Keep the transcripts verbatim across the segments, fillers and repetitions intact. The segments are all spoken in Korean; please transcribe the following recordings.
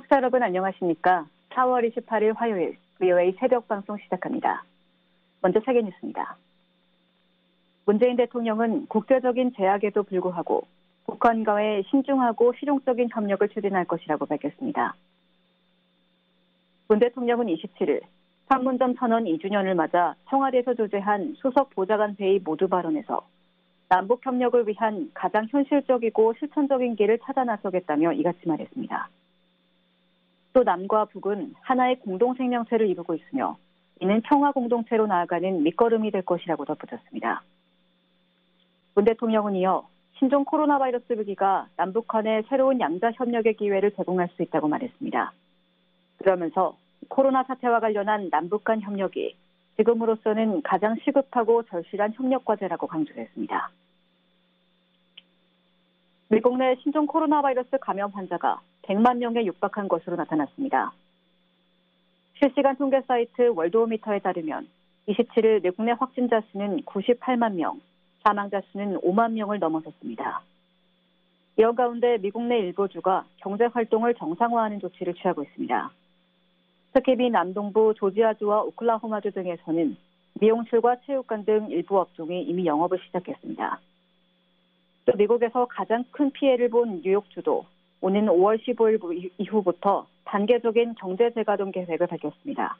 청취자 여러분 안녕하십니까? 사월 이십팔일 화요일 브이오에이 새벽 방송 시작합니다. 먼저 세계 뉴스입니다. 문재인 대통령은 국제적인 제약에도 불구하고 북한과의 신중하고 실용적인 협력을 추진할 것이라고 밝혔습니다. 문 대통령은 이십칠일 판문점 선언 이 주년을 맞아 청와대에서 주재한 수석 보좌관 회의 모두 발언에서 남북 협력을 위한 가장 현실적이고 실천적인 길을 찾아 나서겠다며 이같이 말했습니다. 또 남과 북은 하나의 공동 생명체를 이루고 있으며 이는 평화 공동체로 나아가는 밑거름이 될 것이라고 덧붙였습니다. 문 대통령은 이어 신종 코로나 바이러스 위기가 남북 간의 새로운 양자 협력의 기회를 제공할 수 있다고 말했습니다. 그러면서 코로나 사태와 관련한 남북 간 협력이 지금으로서는 가장 시급하고 절실한 협력 과제라고 강조했습니다. 미국 내 신종 코로나 바이러스 감염 환자가 백만 명에 육박한 것으로 나타났습니다. 실시간 통계 사이트 월드오미터에 따르면 이십칠일 미국 내 확진자 수는 구십팔만 명, 사망자 수는 오만 명을 넘어섰습니다. 이런 가운데 미국 내 일부 주가 경제 활동을 정상화하는 조치를 취하고 있습니다. 특히 미 남동부 조지아주와 오클라호마주 등에서는 미용실과 체육관 등 일부 업종이 이미 영업을 시작했습니다. 또 미국에서 가장 큰 피해를 본 뉴욕주도 오는 오월 십오일 이후부터 단계적인 경제 재가동 계획을 밝혔습니다.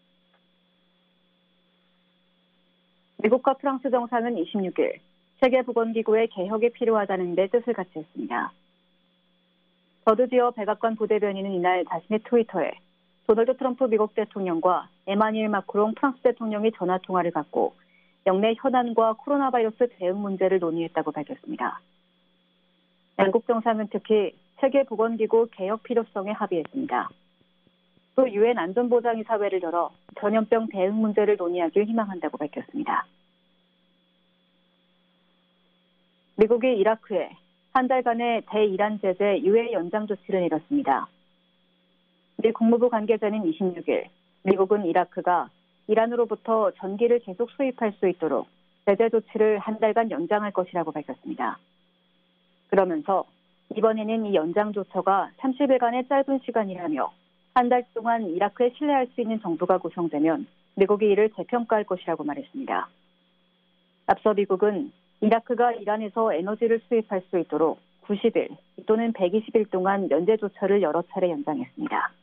미국과 프랑스 정상은 이십육일 세계보건기구의 개혁이 필요하다는 데 뜻을 같이 했습니다. 더드지어 백악관 부대변인은 이날 자신의 트위터에 도널드 트럼프 미국 대통령과 에마니엘 마크롱 프랑스 대통령이 전화통화를 갖고 영내 현안과 코로나 바이러스 대응 문제를 논의했다고 밝혔습니다. 양국 정상은 특히 세계보건기구 개혁 필요성에 합의했습니다. 또 유엔 안전보장이사회를 열어 전염병 대응 문제를 논의하길 희망한다고 밝혔습니다. 미국이 이라크에 한 달간의 대이란 제재 유예 연장 조치를 내렸습니다. 미 국무부 관계자는 이십육일 미국은 이라크가 이란으로부터 전기를 계속 수입할 수 있도록 제재 조치를 한 달간 연장할 것이라고 밝혔습니다. 그러면서 이번에는 이 연장 조처가 삼십일간의 짧은 시간이라며 한 달 동안 이라크에 신뢰할 수 있는 정부가 구성되면 미국이 이를 재평가할 것이라고 말했습니다. 앞서 미국은 이라크가 이란에서 에너지를 수입할 수 있도록 구십일 또는 백이십일 동안 면제 조처를 여러 차례 연장했습니다.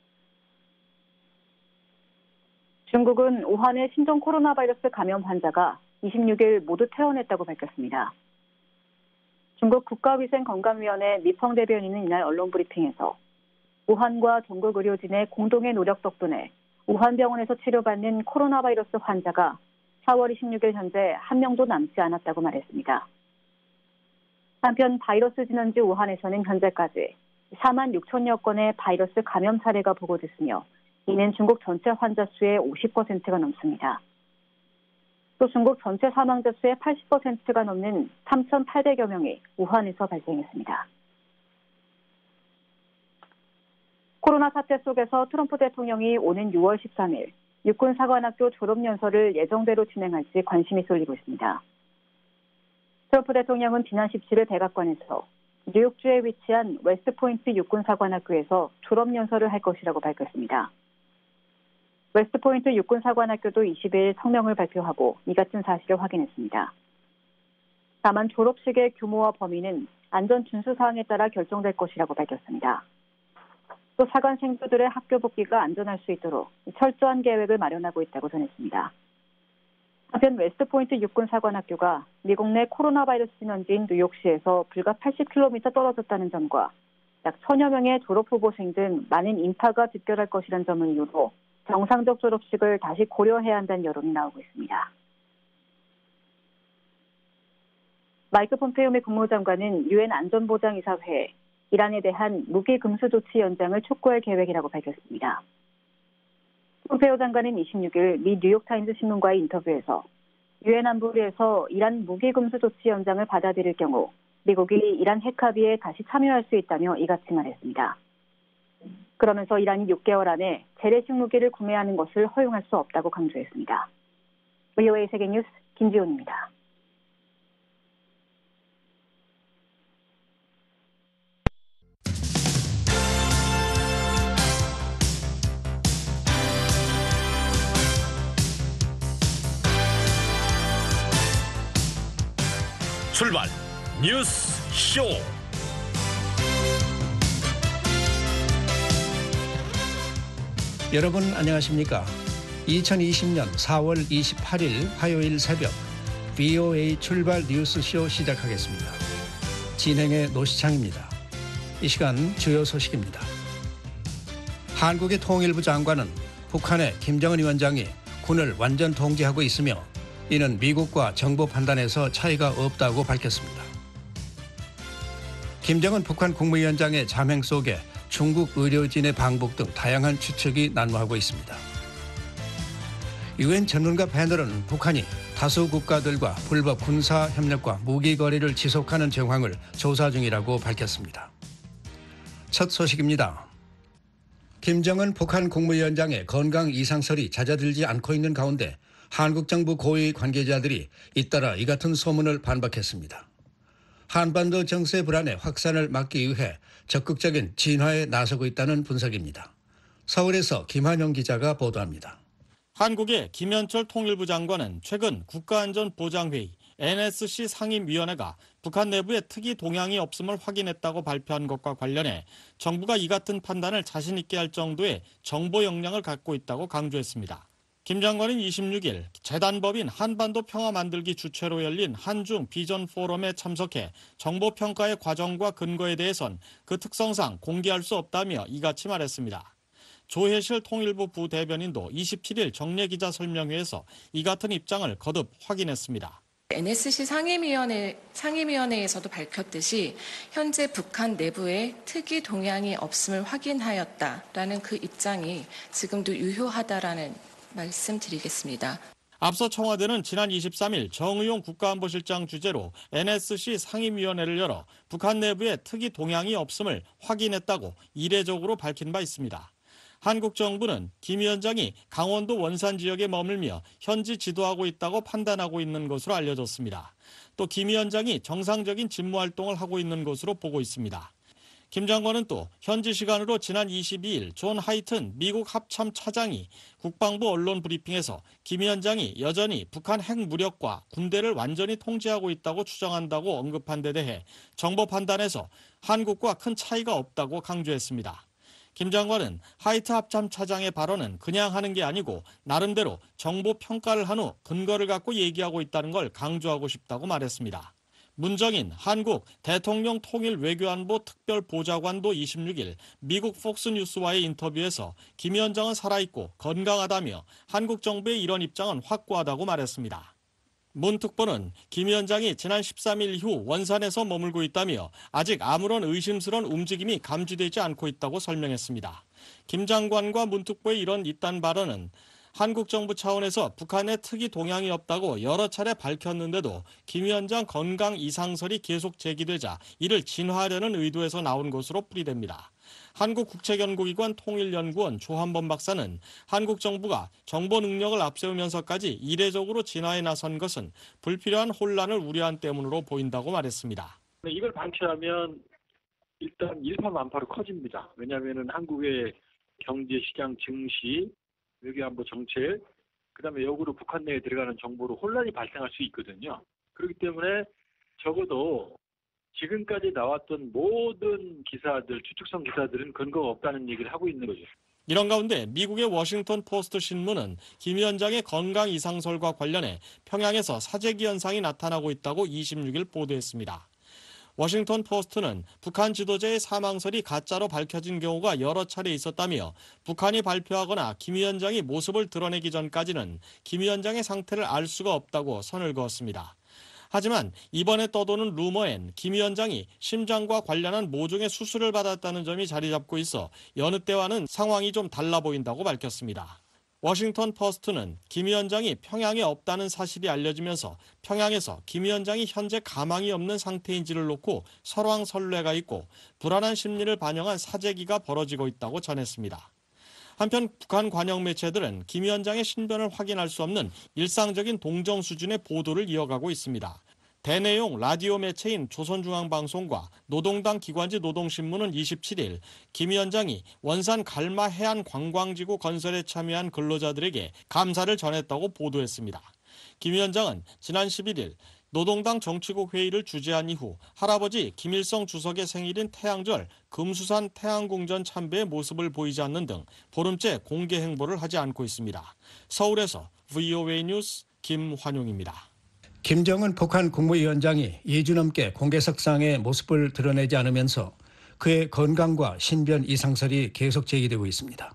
중국은 우한의 신종 코로나 바이러스 감염 환자가 이십육일 모두 퇴원했다고 밝혔습니다. 중국 국가위생건강위원회 미펑 대변인은 이날 언론 브리핑에서 우한과 전국 의료진의 공동의 노력 덕분에 우한 병원에서 치료받는 코로나 바이러스 환자가 사월 이십육일 현재 한 명도 남지 않았다고 말했습니다. 한편 바이러스 진원지 우한에서는 현재까지 사만 육천여 건의 바이러스 감염 사례가 보고됐으며 이는 중국 전체 환자 수의 오십 퍼센트가 넘습니다. 또 중국 전체 사망자 수의 팔십 퍼센트가 넘는 삼천팔백여 명이 우한에서 발생했습니다. 코로나 사태 속에서 트럼프 대통령이 오는 유월 십삼일 육군사관학교 졸업연설을 예정대로 진행할지 관심이 쏠리고 있습니다. 트럼프 대통령은 지난 십칠일 백악관에서 뉴욕주에 위치한 웨스트포인트 육군사관학교에서 졸업연설을 할 것이라고 밝혔습니다. 웨스트포인트 육군사관학교도 이십일 성명을 발표하고 이 같은 사실을 확인했습니다. 다만 졸업식의 규모와 범위는 안전 준수 사항에 따라 결정될 것이라고 밝혔습니다. 또 사관 생도들의 학교 복귀가 안전할 수 있도록 철저한 계획을 마련하고 있다고 전했습니다. 한편 웨스트포인트 육군사관학교가 미국 내 코로나 바이러스 진원지인 뉴욕시에서 불과 팔십 킬로미터 떨어졌다는 점과 약 천여 명의 졸업 후보생 등 많은 인파가 집결할 것이라는 점을 이유로 정상적 졸업식을 다시 고려해야 한다는 여론이 나오고 있습니다. 마이크 폼페이오 미 국무장관은 유엔 안전보장이사회에 이란에 대한 무기 금수 조치 연장을 촉구할 계획이라고 밝혔습니다. 폼페이오 장관은 이십육일 미 뉴욕타임즈 신문과의 인터뷰에서 유엔 안보리에서 이란 무기 금수 조치 연장을 받아들일 경우 미국이 이란 핵 합의에 다시 참여할 수 있다며 이같이 말했습니다. 그러면서 이란이 육 개월 안에 재래식 무기를 구매하는 것을 허용할 수 없다고 강조했습니다. 브이오에이 세계뉴스 김지훈입니다. 출발 뉴스 쇼. 여러분 안녕하십니까? 이천이십년 사월 이십팔일 화요일 새벽 브이오에이 출발 뉴스쇼 시작하겠습니다. 진행의 노시창입니다. 이 시간 주요 소식입니다. 한국의 통일부 장관은 북한의 김정은 위원장이 군을 완전 통제하고 있으며 이는 미국과 정보 판단에서 차이가 없다고 밝혔습니다. 김정은 북한 국무위원장의 자맹 속에 중국 의료진의 방북 등 다양한 추측이 난무하고 있습니다. 유엔 전문가 패널은 북한이 다수 국가들과 불법 군사 협력과 무기 거래를 지속하는 정황을 조사 중이라고 밝혔습니다. 첫 소식입니다. 김정은 북한 국무위원장의 건강 이상설이 잦아들지 않고 있는 가운데 한국 정부 고위 관계자들이 잇따라 이 같은 소문을 반박했습니다. 한반도 정세 불안의 확산을 막기 위해 적극적인 진화에 나서고 있다는 분석입니다. 서울에서 김한영 기자가 보도합니다. 한국의 김현철 통일부 장관은 최근 국가안전보장회의 엔에스씨 상임위원회가 북한 내부에 특이 동향이 없음을 확인했다고 발표한 것과 관련해 정부가 이 같은 판단을 자신 있게 할 정도의 정보 역량을 갖고 있다고 강조했습니다. 김 장관은 이십육일 재단법인 한반도 평화 만들기 주최로 열린 한중 비전 포럼에 참석해 정보평가의 과정과 근거에 대해선 그 특성상 공개할 수 없다며 이같이 말했습니다. 조혜실 통일부 부대변인도 이십칠일 정례기자 설명회에서 이 같은 입장을 거듭 확인했습니다. 엔에스씨 상임위원회, 상임위원회에서도 밝혔듯이 현재 북한 내부에 특이 동향이 없음을 확인하였다라는 그 입장이 지금도 유효하다라는 말씀드리겠습니다. 앞서 청와대는 지난 이십삼일 정의용 국가안보실장 주재로 엔에스씨 상임위원회를 열어 북한 내부에 특이 동향이 없음을 확인했다고 이례적으로 밝힌 바 있습니다. 한국 정부는 김 위원장이 강원도 원산 지역에 머물며 현지 지도하고 있다고 판단하고 있는 것으로 알려졌습니다. 또 김 위원장이 정상적인 직무활동을 하고 있는 것으로 보고 있습니다. 김 장관은 또 현지 시간으로 지난 이십이일 존 하이튼 미국 합참 차장이 국방부 언론 브리핑에서 김 위원장이 여전히 북한 핵 무력과 군대를 완전히 통제하고 있다고 추정한다고 언급한 데 대해 정보 판단에서 한국과 큰 차이가 없다고 강조했습니다. 김 장관은 하이트 합참 차장의 발언은 그냥 하는 게 아니고 나름대로 정보 평가를 한 후 근거를 갖고 얘기하고 있다는 걸 강조하고 싶다고 말했습니다. 문정인 한국 대통령 통일 외교안보 특별보좌관도 이십육일 미국 폭스뉴스와의 인터뷰에서 김 위원장은 살아있고 건강하다며 한국 정부의 이런 입장은 확고하다고 말했습니다. 문 특보는 김 위원장이 지난 십삼일 이후 원산에서 머물고 있다며 아직 아무런 의심스러운 움직임이 감지되지 않고 있다고 설명했습니다. 김 장관과 문 특보의 이런 이딴 발언은 한국 정부 차원에서 북한의 특이 동향이 없다고 여러 차례 밝혔는데도 김 위원장 건강 이상설이 계속 제기되자 이를 진화하려는 의도에서 나온 것으로 풀이됩니다. 한국국책연구기관 통일연구원 조한범 박사는 한국 정부가 정보 능력을 앞세우면서까지 이례적으로 진화에 나선 것은 불필요한 혼란을 우려한 때문으로 보인다고 말했습니다. 이걸 방치하면 일단 일파만파로 커집니다. 왜냐하면 한국의 경제시장 증시, 외교안보 정책, 그다음에 역으로 북한 내에 들어가는 정보로 혼란이 발생할 수 있거든요. 그렇기 때문에 적어도 지금까지 나왔던 모든 기사들, 추측성 기사들은 근거가 없다는 얘기를 하고 있는 거죠. 이런 가운데 미국의 워싱턴 포스트 신문은 김 위원장의 건강 이상설과 관련해 평양에서 사재기 현상이 나타나고 있다고 이십육일 보도했습니다. 워싱턴 포스트는 북한 지도자의 사망설이 가짜로 밝혀진 경우가 여러 차례 있었다며 북한이 발표하거나 김 위원장이 모습을 드러내기 전까지는 김 위원장의 상태를 알 수가 없다고 선을 그었습니다. 하지만 이번에 떠도는 루머엔 김 위원장이 심장과 관련한 모종의 수술을 받았다는 점이 자리 잡고 있어 여느 때와는 상황이 좀 달라 보인다고 밝혔습니다. 워싱턴 포스트는 김 위원장이 평양에 없다는 사실이 알려지면서 평양에서 김 위원장이 현재 가망이 없는 상태인지를 놓고 설왕설래가 있고 불안한 심리를 반영한 사재기가 벌어지고 있다고 전했습니다. 한편 북한 관영 매체들은 김 위원장의 신변을 확인할 수 없는 일상적인 동정 수준의 보도를 이어가고 있습니다. 대내용 라디오 매체인 조선중앙방송과 노동당 기관지 노동신문은 이십칠일 김 위원장이 원산 갈마 해안 관광지구 건설에 참여한 근로자들에게 감사를 전했다고 보도했습니다. 김 위원장은 지난 십일일 노동당 정치국 회의를 주재한 이후 할아버지 김일성 주석의 생일인 태양절 금수산 태양궁전 참배의 모습을 보이지 않는 등 보름째 공개 행보를 하지 않고 있습니다. 서울에서 브이오에이 뉴스 김환용입니다. 김정은 북한 국무위원장이 이 주 넘게 공개석상의 모습을 드러내지 않으면서 그의 건강과 신변 이상설이 계속 제기되고 있습니다.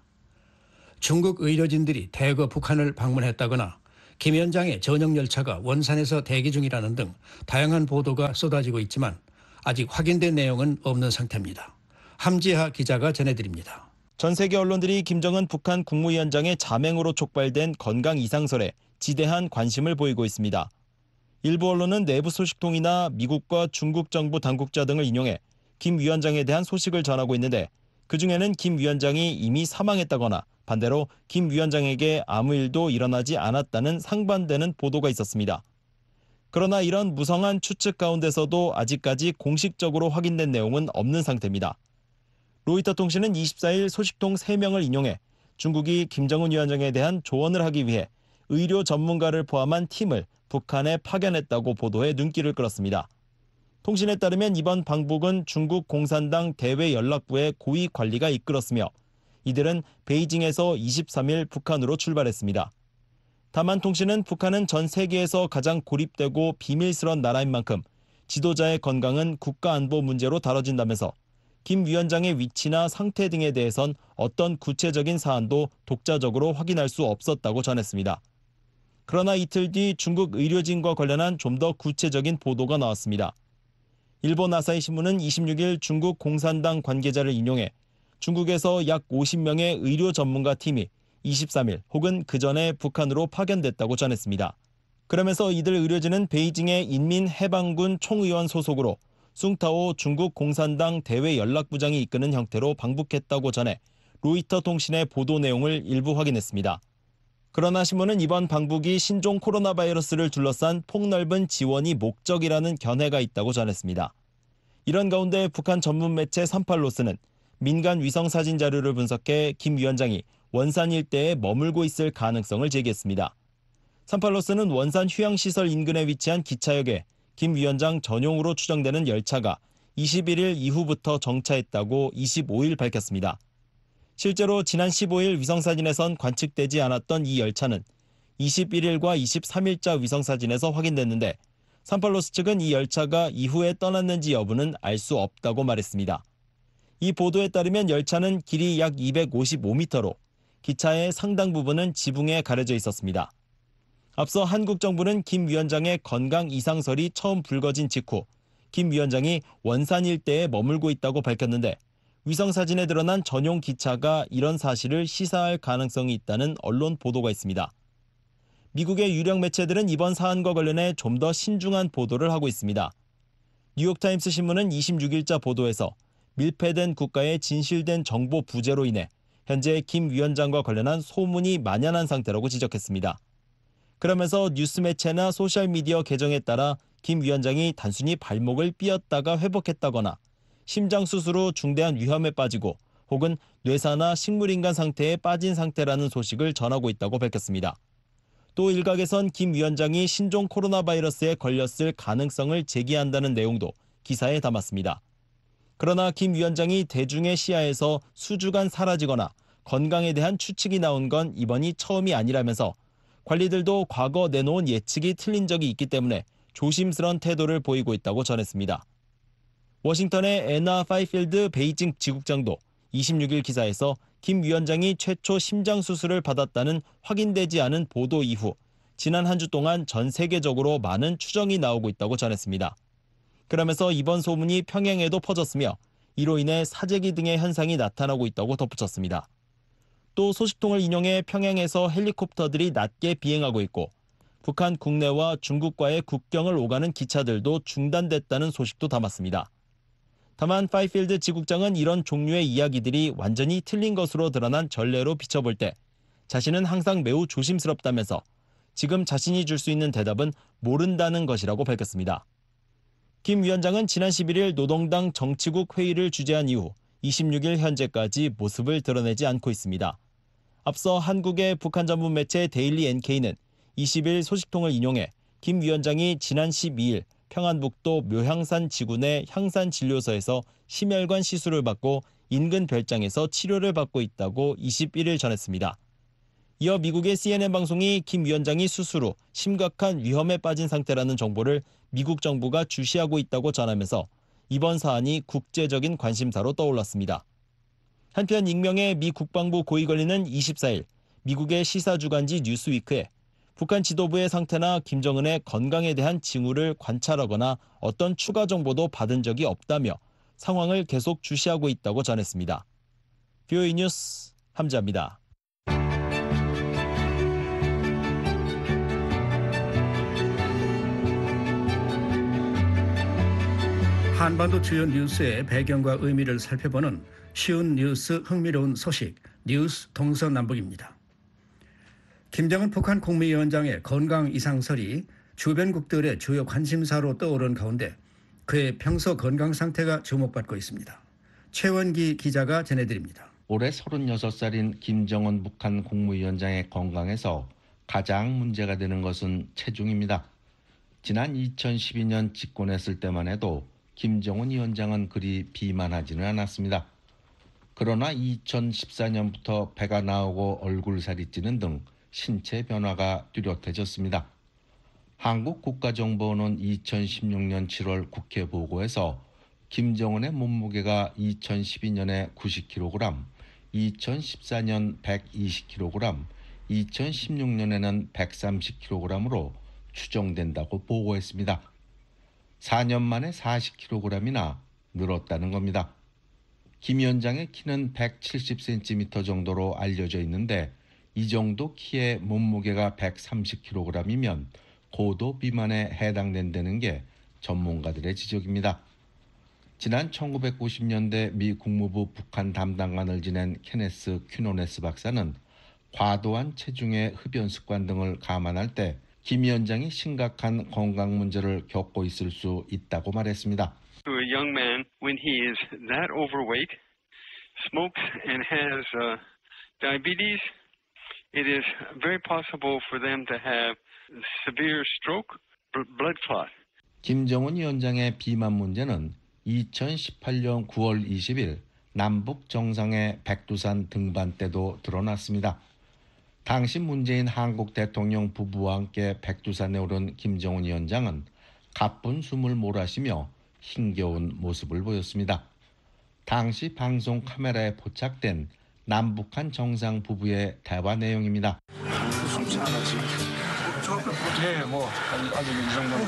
중국 의료진들이 대거 북한을 방문했다거나 김 위원장의 전용 열차가 원산에서 대기 중이라는 등 다양한 보도가 쏟아지고 있지만 아직 확인된 내용은 없는 상태입니다. 함지하 기자가 전해드립니다. 전 세계 언론들이 김정은 북한 국무위원장의 자맹으로 촉발된 건강 이상설에 지대한 관심을 보이고 있습니다. 일부 언론은 내부 소식통이나 미국과 중국 정부 당국자 등을 인용해 김 위원장에 대한 소식을 전하고 있는데 그중에는 김 위원장이 이미 사망했다거나 반대로 김 위원장에게 아무 일도 일어나지 않았다는 상반되는 보도가 있었습니다. 그러나 이런 무성한 추측 가운데서도 아직까지 공식적으로 확인된 내용은 없는 상태입니다. 로이터 통신은 이십사 일 소식통 세 명을 인용해 중국이 김정은 위원장에 대한 조언을 하기 위해 의료 전문가를 포함한 팀을 북한에 파견했다고 보도해 눈길을 끌었습니다. 통신에 따르면 이번 방북은 중국 공산당 대외연락부의 고위 관리가 이끌었으며 이들은 베이징에서 이십삼 일 북한으로 출발했습니다. 다만 통신은 북한은 전 세계에서 가장 고립되고 비밀스러운 나라인 만큼 지도자의 건강은 국가안보 문제로 다뤄진다면서 김 위원장의 위치나 상태 등에 대해선 어떤 구체적인 사안도 독자적으로 확인할 수 없었다고 전했습니다. 그러나 이틀 뒤 중국 의료진과 관련한 좀 더 구체적인 보도가 나왔습니다. 일본 아사히 신문은 이십육 일 중국 공산당 관계자를 인용해 중국에서 약 오십 명의 의료 전문가 팀이 이십삼 일 혹은 그 전에 북한으로 파견됐다고 전했습니다. 그러면서 이들 의료진은 베이징의 인민해방군 총의원 소속으로 숭타오 중국 공산당 대외연락부장이 이끄는 형태로 방북했다고 전해 로이터 통신의 보도 내용을 일부 확인했습니다. 그러나 신문은 이번 방북이 신종 코로나 바이러스를 둘러싼 폭넓은 지원이 목적이라는 견해가 있다고 전했습니다. 이런 가운데 북한 전문 매체 삼팔로스는 민간 위성 사진 자료를 분석해 김 위원장이 원산 일대에 머물고 있을 가능성을 제기했습니다. 삼팔로스는 원산 휴양시설 인근에 위치한 기차역에 김 위원장 전용으로 추정되는 열차가 이십일 일 이후부터 정차했다고 이십오 일 밝혔습니다. 실제로 지난 십오 일 위성사진에선 관측되지 않았던 이 열차는 이십일 일과 이십삼 일자 위성사진에서 확인됐는데 삼팔로스 측은 이 열차가 이후에 떠났는지 여부는 알 수 없다고 말했습니다. 이 보도에 따르면 열차는 길이 약 이백오십오 미터로 기차의 상당 부분은 지붕에 가려져 있었습니다. 앞서 한국 정부는 김 위원장의 건강 이상설이 처음 불거진 직후 김 위원장이 원산 일대에 머물고 있다고 밝혔는데 위성사진에 드러난 전용 기차가 이런 사실을 시사할 가능성이 있다는 언론 보도가 있습니다. 미국의 유력 매체들은 이번 사안과 관련해 좀 더 신중한 보도를 하고 있습니다. 뉴욕타임스 신문은 이십육 일자 보도에서 밀폐된 국가의 진실된 정보 부재로 인해 현재 김 위원장과 관련한 소문이 만연한 상태라고 지적했습니다. 그러면서 뉴스 매체나 소셜미디어 계정에 따라 김 위원장이 단순히 발목을 삐었다가 회복했다거나 심장 수술 후 중대한 위험에 빠지고 혹은 뇌사나 식물인간 상태에 빠진 상태라는 소식을 전하고 있다고 밝혔습니다. 또 일각에선 김 위원장이 신종 코로나 바이러스에 걸렸을 가능성을 제기한다는 내용도 기사에 담았습니다. 그러나 김 위원장이 대중의 시야에서 수주간 사라지거나 건강에 대한 추측이 나온 건 이번이 처음이 아니라면서 관리들도 과거 내놓은 예측이 틀린 적이 있기 때문에 조심스러운 태도를 보이고 있다고 전했습니다. 워싱턴의 애나 파이필드 베이징 지국장도 이십육 일 기사에서 김 위원장이 최초 심장 수술을 받았다는 확인되지 않은 보도 이후 지난 한 주 동안 전 세계적으로 많은 추정이 나오고 있다고 전했습니다. 그러면서 이번 소문이 평양에도 퍼졌으며 이로 인해 사재기 등의 현상이 나타나고 있다고 덧붙였습니다. 또 소식통을 인용해 평양에서 헬리콥터들이 낮게 비행하고 있고 북한 국내와 중국과의 국경을 오가는 기차들도 중단됐다는 소식도 담았습니다. 다만 파이필드 지국장은 이런 종류의 이야기들이 완전히 틀린 것으로 드러난 전례로 비춰볼 때 자신은 항상 매우 조심스럽다면서 지금 자신이 줄 수 있는 대답은 모른다는 것이라고 밝혔습니다. 김 위원장은 지난 십일 일 노동당 정치국 회의를 주재한 이후 이십육 일 현재까지 모습을 드러내지 않고 있습니다. 앞서 한국의 북한 전문 매체 데일리 엔케이는 이십 일 소식통을 인용해 김 위원장이 지난 십이일 평안북도 묘향산 지구내 향산진료소에서 심혈관 시술을 받고 인근 별장에서 치료를 받고 있다고 이십일일 전했습니다. 이어 미국의 씨엔엔 방송이 김 위원장이 수술 후 심각한 위험에 빠진 상태라는 정보를 미국 정부가 주시하고 있다고 전하면서 이번 사안이 국제적인 관심사로 떠올랐습니다. 한편 익명의 미 국방부 고위관리는 이십사일 미국의 시사주간지 뉴스위크에 북한 지도부의 상태나 김정은의 건강에 대한 징후를 관찰하거나 어떤 추가 정보도 받은 적이 없다며 상황을 계속 주시하고 있다고 전했습니다. 비오이 뉴스 함자입니다. 한반도 주요 뉴스의 배경과 의미를 살펴보는 쉬운 뉴스 흥미로운 소식 뉴스 동서남북입니다. 김정은 북한 국무위원장의 건강 이상설이 주변국들의 주요 관심사로 떠오른 가운데 그의 평소 건강 상태가 주목받고 있습니다. 최원기 기자가 전해드립니다. 올해 서른여섯 살인 김정은 북한 국무위원장의 건강에서 가장 문제가 되는 것은 체중입니다. 지난 이천십이년 집권했을 때만 해도 김정은 위원장은 그리 비만하지는 않았습니다. 그러나 이천십사년부터 배가 나오고 얼굴살이 찌는 등 신체 변화가 뚜렷해졌습니다. 한국국가정보원은 이천십육년 칠월 국회 보고에서 김정은의 몸무게가 이천십이년에 구십 킬로그램, 이천십사년 백이십 킬로그램, 이천십육년에는 백삼십 킬로그램으로 추정된다고 보고했습니다. 사년 만에 사십 킬로그램이나 늘었다는 겁니다. 김 위원장의 키는 백칠십 센티미터 정도로 알려져 있는데 이 정도 키의 몸무게가 백삼십 킬로그램이면 고도 비만에 해당된다는 게 전문가들의 지적입니다. 지난 천구백구십년대 미 국무부 북한 담당관을 지낸 케네스 퀴노네스 박사는 과도한 체중의 흡연 습관 등을 감안할 때 김 위원장이 심각한 건강 문제를 겪고 있을 수 있다고 말했습니다. To a young man, when he is that overweight, smokes and has uh, diabetes, it is very possible for them to have severe stroke, blood clot. 김정은 위원장의 비만 문제는 이천십팔년 구월 이십일 남북 정상회 백두산 등반 때도 드러났습니다. 당시 문재인 한국 대통령 부부와 함께 백두산에 오른 김정은 위원장은 가쁜 숨을 몰아쉬며 힘겨운 모습을 보였습니다. 당시 방송 카메라에 포착된 남북한 정상 부부의 대화 내용입니다. 숨차나지. 네, 뭐 아주 이 정도는.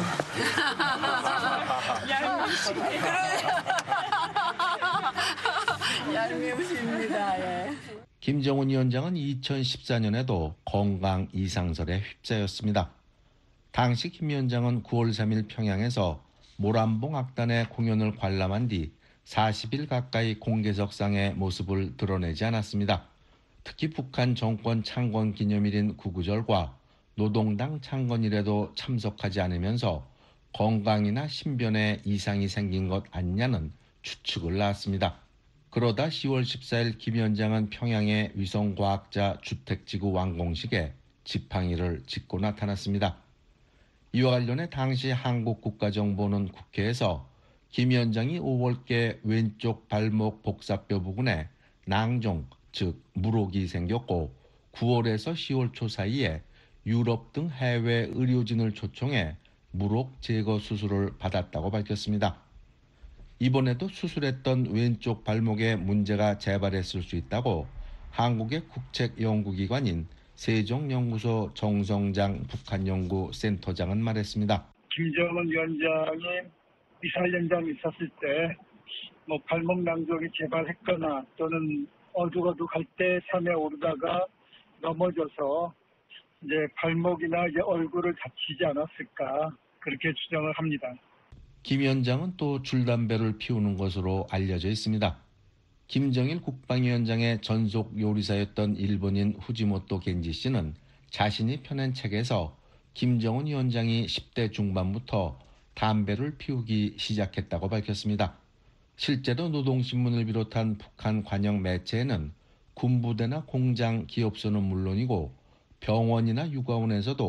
얄미우십니다. 예. 김정은 위원장은 이천십사년에도 건강 이상설에 휩싸였습니다. 당시 김 위원장은 구월 삼일 평양에서 모란봉 악단의 공연을 관람한 뒤 사십일 가까이 공개석상의 모습을 드러내지 않았습니다. 특히 북한 정권 창건 기념일인 구구절과 노동당 창건일에도 참석하지 않으면서 건강이나 신변에 이상이 생긴 것 아니냐는 추측을 낳았습니다. 그러다 시월 십사일 김 위원장은 평양의 위성과학자 주택지구 완공식에 지팡이를 짚고 나타났습니다. 이와 관련해 당시 한국국가정보는 국회에서 김 위원장이 오월께 왼쪽 발목 복사뼈 부근에 낭종, 즉 물혹이 생겼고 구월에서 시월 초 사이에 유럽 등 해외 의료진을 초청해 물혹 제거 수술을 받았다고 밝혔습니다. 이번에도 수술했던 왼쪽 발목에 문제가 재발했을 수 있다고 한국의 국책연구기관인 세종연구소 정성장 북한연구센터장은 말했습니다. 김정은 위원장이 미사일 연장이 있었을 때 뭐 발목 낭종이 재발했거나 또는 어둑어둑할 때 산에 오르다가 넘어져서 이제 발목이나 이제 얼굴을 다치지 않았을까 그렇게 추정을 합니다. 김 위원장은 또 줄담배를 피우는 것으로 알려져 있습니다. 김정일 국방위원장의 전속 요리사였던 일본인 후지모토 겐지 씨는 자신이 펴낸 책에서 김정은 위원장이 십대 중반부터 담배를 피우기 시작했다고 밝혔습니다. 실제로 노동신문을 비롯한 북한 관영 매체에는 군부대나 공장, 기업소는 물론이고 병원이나 육아원에서도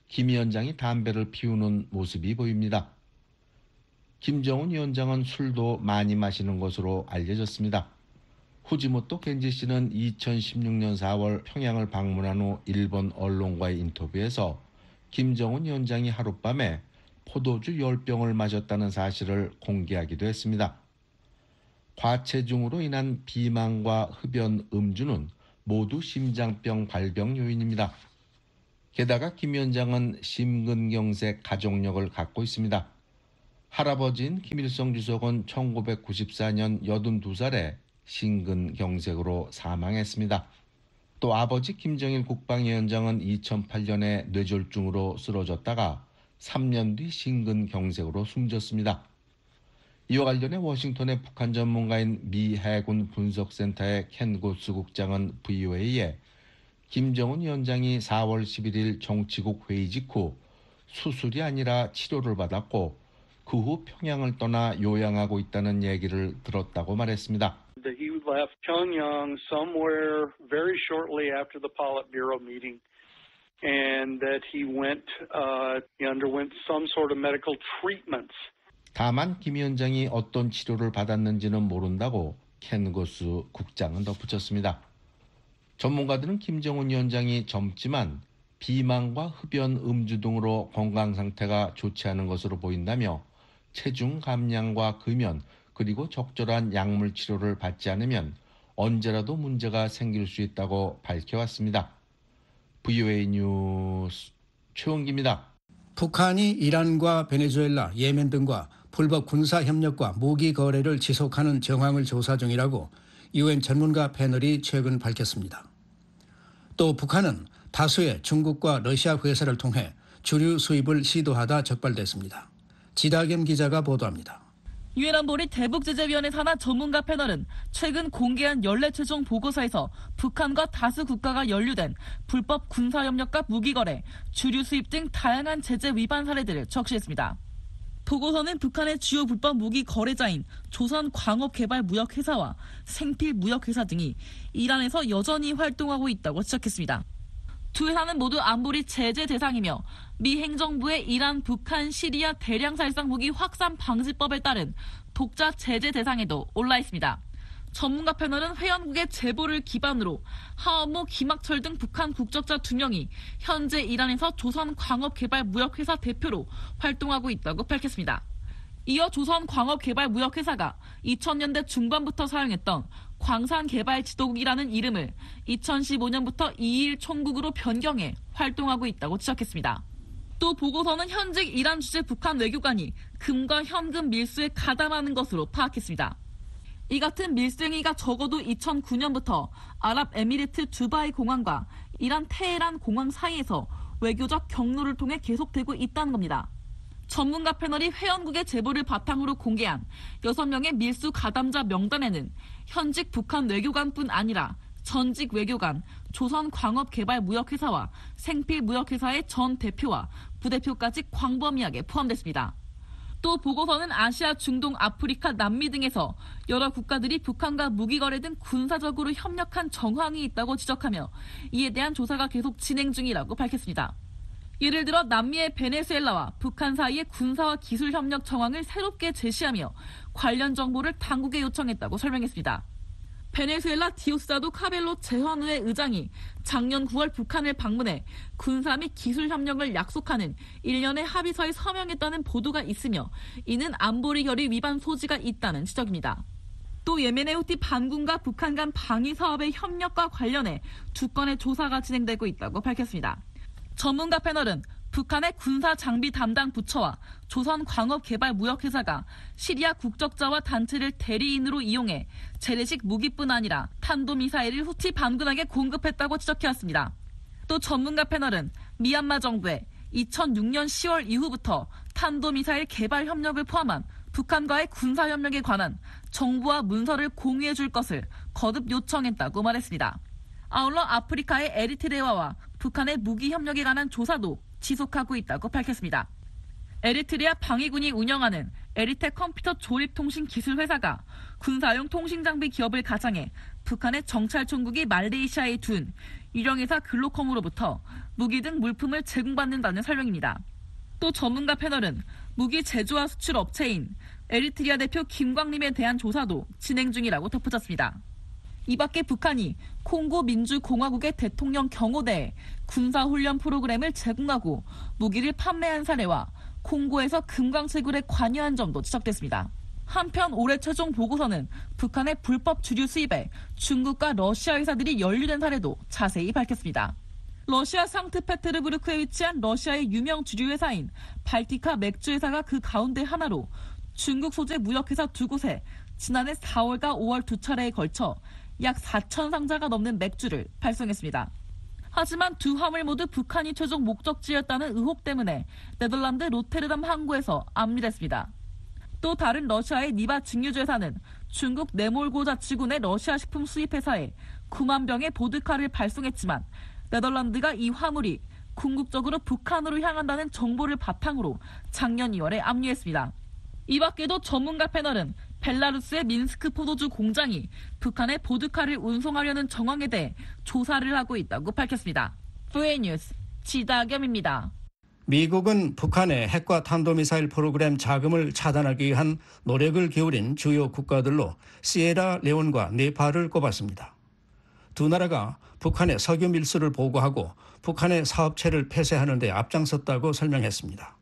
김 위원장이 담배를 피우는 모습이 보입니다. 김정은 위원장은 술도 많이 마시는 것으로 알려졌습니다. 후지모토 겐지 씨는 이천십육 년 사월 평양을 방문한 후 일본 언론과의 인터뷰에서 김정은 위원장이 하룻밤에 포도주 열 병을 마셨다는 사실을 공개하기도 했습니다. 과체중으로 인한 비만과 흡연, 음주는 모두 심장병 발병 요인입니다. 게다가 김 위원장은 심근경색 가족력을 갖고 있습니다. 할아버지인 김일성 주석은 천구백구십사 년 여든두 살에 심근경색으로 사망했습니다. 또 아버지 김정일 국방위원장은 이천팔 년에 뇌졸중으로 쓰러졌다가 삼 년 뒤 심근경색으로 숨졌습니다. 이와 관련해 워싱턴의 북한 전문가인 미 해군 분석센터의 켄 고스 국장은 브이오에이에 김정은 위원장이 사월 십일일 정치국 회의 직후 수술이 아니라 치료를 받았고 그 후 평양을 떠나 요양하고 있다는 얘기를 들었다고 말했습니다. That he left Pyongyang somewhere very shortly after the Politburo meeting, and that he went, uh, he underwent some sort of medical treatments. 다만 김 위원장이 어떤 치료를 받았는지는 모른다고 켄 고스 국장은 덧붙였습니다. 전문가들은 김정은 위원장이 젊지만 비만과 흡연, 음주 등으로 건강 상태가 좋지 않은 것으로 보인다며 체중 감량과 금연 그리고 적절한 약물 치료를 받지 않으면 언제라도 문제가 생길 수 있다고 밝혀왔습니다. 브이오에이 뉴스 최원기입니다. 북한이 이란과 베네수엘라, 예멘 등과 불법 군사 협력과 무기 거래를 지속하는 정황을 조사 중이라고 유엔 전문가 패널이 최근 밝혔습니다. 또 북한은 다수의 중국과 러시아 회사를 통해 주류 수입을 시도하다 적발됐습니다. 지다겸 기자가 보도합니다. 유엔 안보리 대북제재위원회 산하 전문가 패널은 최근 공개한 연례 최종 보고서에서 북한과 다수 국가가 연루된 불법 군사협력과 무기거래, 주류 수입 등 다양한 제재 위반 사례들을 적시했습니다. 보고서는 북한의 주요 불법 무기 거래자인 조선광업개발무역회사와 생필무역회사 등이 이란에서 여전히 활동하고 있다고 지적했습니다. 두 회사는 모두 안보리 제재 대상이며 미 행정부의 이란, 북한, 시리아 대량 살상 무기 확산 방지법에 따른 독자 제재 대상에도 올라 있습니다. 전문가 패널은 회원국의 제보를 기반으로 하원모, 김학철 등 북한 국적자 두 명이 현재 이란에서 조선광업개발무역회사 대표로 활동하고 있다고 밝혔습니다. 이어 조선광업개발무역회사가 이천 년대 중반부터 사용했던 광산개발지도국이라는 이름을 이천십오 년부터 이일 총국으로 변경해 활동하고 있다고 지적했습니다. 또 보고서는 현직 이란 주재 북한 외교관이 금과 현금 밀수에 가담하는 것으로 파악했습니다. 이 같은 밀수 행위가 적어도 이천구 년부터 아랍에미리트 두바이 공항과 이란 테헤란 공항 사이에서 외교적 경로를 통해 계속되고 있다는 겁니다. 전문가 패널이 회원국의 제보를 바탕으로 공개한 여섯 명의 밀수 가담자 명단에는 현직 북한 외교관뿐 아니라 전직 외교관, 조선광업개발무역회사와 생필무역회사의 전 대표와 부대표까지 광범위하게 포함됐습니다. 또 보고서는 아시아, 중동, 아프리카, 남미 등에서 여러 국가들이 북한과 무기거래 등 군사적으로 협력한 정황이 있다고 지적하며 이에 대한 조사가 계속 진행 중이라고 밝혔습니다. 예를 들어 남미의 베네수엘라와 북한 사이의 군사와 기술 협력 정황을 새롭게 제시하며 관련 정보를 당국에 요청했다고 설명했습니다. 베네수엘라 디오스다도 카벨로 재헌회 의장이 작년 구월 북한을 방문해 군사 및 기술 협력을 약속하는 일련의 합의서에 서명했다는 보도가 있으며 이는 안보리 결의 위반 소지가 있다는 지적입니다. 또 예멘의 후티 반군과 북한 간 방위 사업의 협력과 관련해 두 건의 조사가 진행되고 있다고 밝혔습니다. 전문가 패널은 북한의 군사 장비 담당 부처와 조선광업개발무역회사가 시리아 국적자와 단체를 대리인으로 이용해 재래식 무기뿐 아니라 탄도미사일을 후티 반군에게 공급했다고 지적해왔습니다. 또 전문가 패널은 미얀마 정부에 이천육 년 시월 이후부터 탄도미사일 개발 협력을 포함한 북한과의 군사협력에 관한 정보와 문서를 공유해 줄 것을 거듭 요청했다고 말했습니다. 아울러 아프리카의 에리트레아와 북한의 무기협력에 관한 조사도 지속하고 있다고 밝혔습니다. 에리트리아 방위군이 운영하는 에리텍 컴퓨터 조립통신 기술 회사가 군사용 통신장비 기업을 가장해 북한의 정찰총국이 말레이시아에 둔 유령회사 글로컴으로부터 무기 등 물품을 제공받는다는 설명입니다. 또 전문가 패널은 무기 제조와 수출 업체인 에리트리아 대표 김광림에 대한 조사도 진행 중이라고 덧붙였습니다. 이 밖에 북한이 콩고 민주공화국의 대통령 경호대에 군사훈련 프로그램을 제공하고 무기를 판매한 사례와 콩고에서 금광채굴에 관여한 점도 지적됐습니다. 한편 올해 최종 보고서는 북한의 불법 주류 수입에 중국과 러시아 회사들이 연루된 사례도 자세히 밝혔습니다. 러시아 상트페테르부르크에 위치한 러시아의 유명 주류 회사인 발티카 맥주 회사가 그 가운데 하나로 중국 소재 무역회사 두 곳에 지난해 사월과 오월 두 차례에 걸쳐 약 사천 상자가 넘는 맥주를 발송했습니다. 하지만 두 화물 모두 북한이 최종 목적지였다는 의혹 때문에 네덜란드 로테르담 항구에서 압류됐습니다. 또 다른 러시아의 니바 증류주 회사는 중국 네몰고 자치군의 러시아 식품 수입회사에 구만 병의 보드카를 발송했지만 네덜란드가 이 화물이 궁극적으로 북한으로 향한다는 정보를 바탕으로 작년 이월에 압류했습니다. 이 밖에도 전문가 패널은 벨라루스의 민스크 포도주 공장이 북한에 보드카를 운송하려는 정황에 대해 조사를 하고 있다고 밝혔습니다. 브이에이 뉴스 지다겸입니다. 미국은 북한의 핵과 탄도미사일 프로그램 자금을 차단하기 위한 노력을 기울인 주요 국가들로 시에라레온과 네팔을 꼽았습니다. 두 나라가 북한의 석유 밀수를 보고하고 북한의 사업체를 폐쇄하는 데 앞장섰다고 설명했습니다.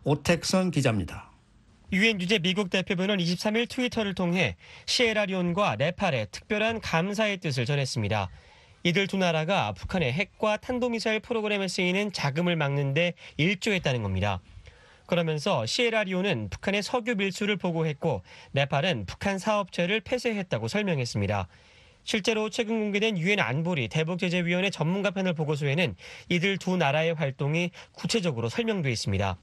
오택선 기자입니다. 유엔 주재 미국 대표부는 이십삼 일 트위터를 통해 시에라리온과 네팔에 특별한 감사의 뜻을 전했습니다. 이들 두 나라가 북한의 핵과 탄도미사일 프로그램에 쓰이는 자금을 막는 데 일조했다는 겁니다. 그러면서 시에라리온은 북한의 석유 밀수를 보고했고 네팔은 북한 사업체를 폐쇄했다고 설명했습니다. 실제로 최근 공개된 유엔 안보리 대북제재위원회 전문가 패널 보고서에는 이들 두 나라의 활동이 구체적으로 설명돼 있습니다.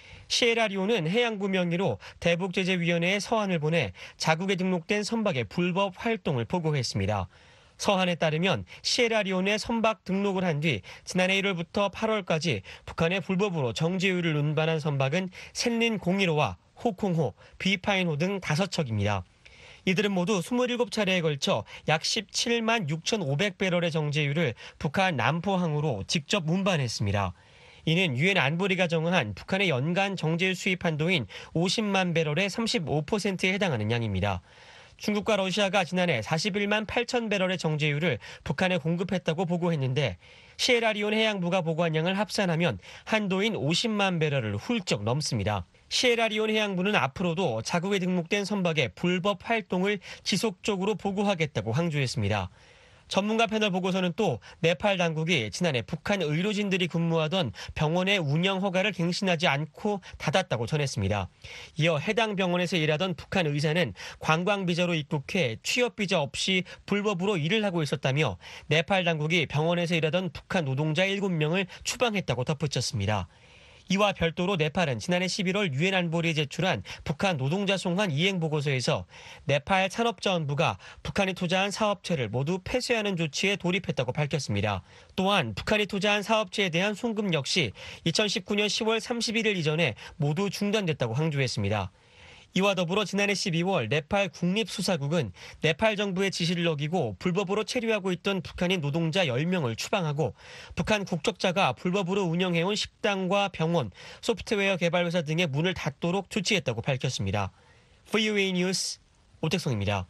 시에라리온은 해양부 명의로 대북제재위원회에 서한을 보내 자국에 등록된 선박의 불법 활동을 보고했습니다. 서한에 따르면 시에라리온에 선박 등록을 한 뒤 지난해 일월부터 팔월까지 북한에 불법으로 정제유를 운반한 선박은 샌린 공일호와 호콩호, 비파인호 등 다섯 척입니다. 이들은 모두 이십칠 차례에 걸쳐 약 십칠만 육천오백 배럴의 정제유를 북한 남포항으로 직접 운반했습니다. 이는 유엔 안보리가 정한 북한의 연간 정제유 수입 한도인 오십만 배럴의 삼십오 퍼센트에 해당하는 양입니다. 중국과 러시아가 지난해 사십일만 팔천 배럴의 정제유를 북한에 공급했다고 보고했는데 시에라리온 해양부가 보고한 양을 합산하면 한도인 오십만 배럴을 훌쩍 넘습니다. 시에라리온 해양부는 앞으로도 자국에 등록된 선박의 불법 활동을 지속적으로 보고하겠다고 강조했습니다. 전문가 패널 보고서는 또 네팔 당국이 지난해 북한 의료진들이 근무하던 병원의 운영 허가를 갱신하지 않고 닫았다고 전했습니다. 이어 해당 병원에서 일하던 북한 의사는 관광비자로 입국해 취업비자 없이 불법으로 일을 하고 있었다며 네팔 당국이 병원에서 일하던 북한 노동자 일곱 명을 추방했다고 덧붙였습니다. 이와 별도로 네팔은 지난해 십일월 유엔 안보리에 제출한 북한 노동자 송환 이행 보고서에서 네팔 산업자원부가 북한이 투자한 사업체를 모두 폐쇄하는 조치에 돌입했다고 밝혔습니다. 또한 북한이 투자한 사업체에 대한 송금 역시 이천십구 년 시월 삼십일 일 이전에 모두 중단됐다고 강조했습니다. 이와 더불어 지난해 십이월 네팔 국립수사국은 네팔 정부의 지시를 어기고 불법으로 체류하고 있던 북한인 노동자 열 명을 추방하고 북한 국적자가 불법으로 운영해온 식당과 병원, 소프트웨어 개발 회사 등의 문을 닫도록 조치했다고 밝혔습니다. 브이오에이 뉴스 오택성입니다.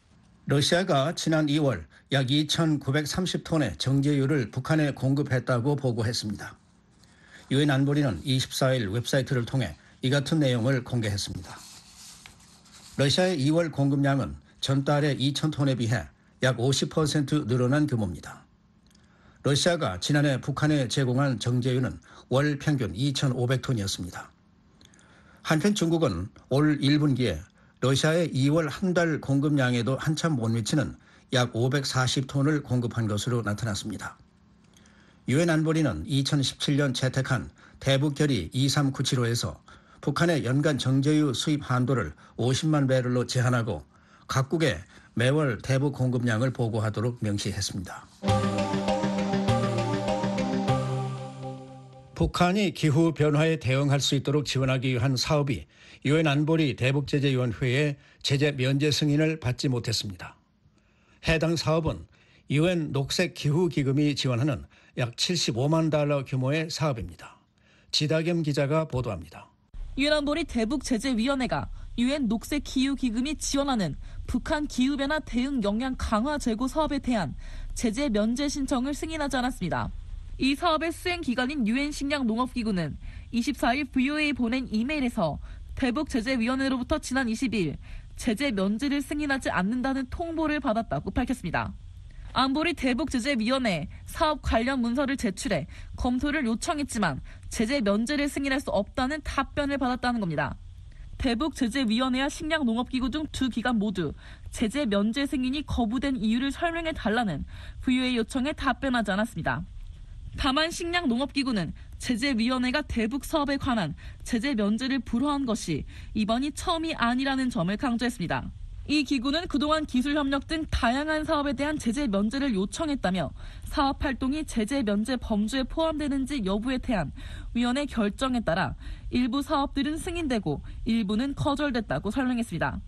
러시아가 지난 이월 약 이천구백삼십 톤의 정제유를 북한에 공급했다고 보고했습니다. 유엔 안보리는 이십사 일 웹사이트를 통해 이 같은 내용을 공개했습니다. 러시아의 이월 공급량은 전달의 이천 톤에 비해 약 오십 퍼센트 늘어난 규모입니다. 러시아가 지난해 북한에 제공한 정제유는 월 평균 이천오백 톤이었습니다. 한편 중국은 올 일 분기에 러시아의 이월 한 달 공급량에도 한참 못 미치는 약 오백사십 톤을 공급한 것으로 나타났습니다. 유엔 안보리는 이천십칠 년 채택한 대북결의 이삼구칠호에서 북한의 연간 정제유 수입 한도를 오십만 배럴로 제한하고 각국에 매월 대북 공급량을 보고하도록 명시했습니다. 북한이 기후 변화에 대응할 수 있도록 지원하기 위한 사업이 유엔 안보리 대북제재위원회의 제재 면제 승인을 받지 못했습니다. 해당 사업은 유엔 녹색 기후 기금이 지원하는 약 칠십오만 달러 규모의 사업입니다. 지다겸 기자가 보도합니다. 유엔 안보리 대북제재위원회가 유엔 녹색 기후 기금이 지원하는 북한 기후변화 대응 역량 강화 재고 사업에 대한 제재 면제 신청을 승인하지 않았습니다. 이 사업의 수행 기관인 유엔 식량농업기구는 이십사일 브이오에이에 보낸 이메일에서 대북제재위원회로부터 지난 이십이일 제재 면제를 승인하지 않는다는 통보를 받았다고 밝혔습니다. 안보리 대북제재위원회에 사업 관련 문서를 제출해 검토를 요청했지만 제재 면제를 승인할 수 없다는 답변을 받았다는 겁니다. 대북제재위원회와 식량농업기구 등 두 기관 모두 제재 면제 승인이 거부된 이유를 설명해 달라는 브이오에이 요청에 답변하지 않았습니다. 다만 식량농업기구는 제재위원회가 대북 사업에 관한 제재 면제를 불허한 것이 이번이 처음이 아니라는 점을 강조했습니다. 이 기구는 그동안 기술협력 등 다양한 사업에 대한 제재 면제를 요청했다며 사업 활동이 제재 면제 범주에 포함되는지 여부에 대한 위원회 결정에 따라 일부 사업들은 승인되고 일부는 거절됐다고 설명했습니다.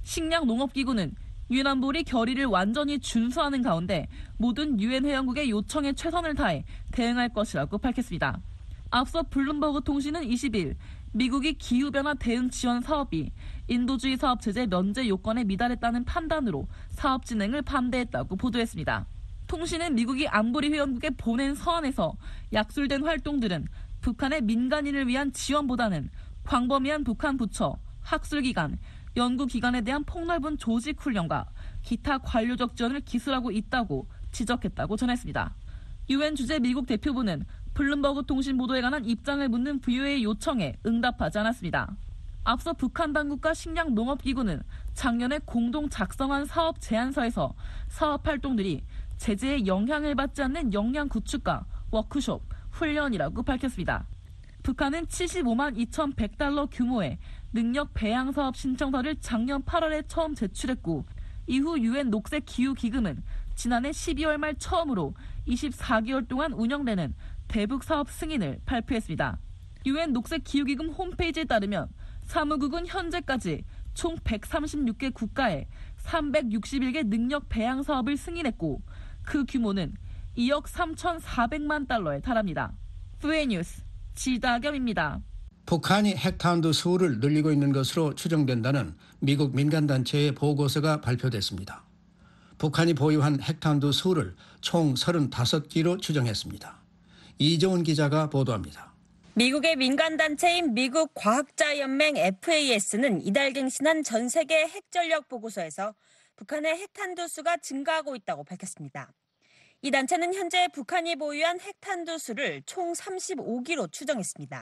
식량농업기구는 유엔 안보리 결의를 완전히 준수하는 가운데 모든 유엔 회원국의 요청에 최선을 다해 대응할 것이라고 밝혔습니다. 앞서 블룸버그 통신은 이십일 미국이 기후변화 대응 지원 사업이 인도주의 사업 제재 면제 요건에 미달했다는 판단으로 사업 진행을 반대했다고 보도했습니다. 통신은 미국이 안보리 회원국에 보낸 서한에서 약술된 활동들은 북한의 민간인을 위한 지원보다는 광범위한 북한 부처, 학술기관, 연구기관에 대한 폭넓은 조직훈련과 기타 관료적 지원을 기술하고 있다고 지적했다고 전했습니다. 유엔 주재 미국 대표부는 블룸버그 통신 보도에 관한 입장을 묻는 브이오에이 요청에 응답하지 않았습니다. 앞서 북한 당국과 식량농업기구는 작년에 공동 작성한 사업 제안서에서 사업 활동들이 제재의 영향을 받지 않는 역량 구축과 워크숍, 훈련이라고 밝혔습니다. 북한은 칠십오만 이천백 달러 규모의 능력 배양 사업 신청서를 작년 팔월에 처음 제출했고 이후 유엔 녹색 기후 기금은 지난해 십이월 말 처음으로 이십사 개월 동안 운영되는 대북 사업 승인을 발표했습니다. 유엔 녹색 기후 기금 홈페이지에 따르면 사무국은 현재까지 총 백삼십육 개 국가에 삼백육십일 개 능력 배양 사업을 승인했고 그 규모는 이억 삼천사백만 달러에 달합니다. 브이오에이 뉴스 지다겸입니다. 북한이 핵탄두 수를 늘리고 있는 것으로 추정된다는 미국 민간단체의 보고서가 발표됐습니다. 북한이 보유한 핵탄두 수를 총 서른다섯 기로 추정했습니다. 이정훈 기자가 보도합니다. 미국의 민간단체인 미국 과학자연맹 에프에이에스는 이달 갱신한 전 세계 핵전력 보고서에서 북한의 핵탄두 수가 증가하고 있다고 밝혔습니다. 이 단체는 현재 북한이 보유한 핵탄두 수를 총 삼십오 기로 추정했습니다.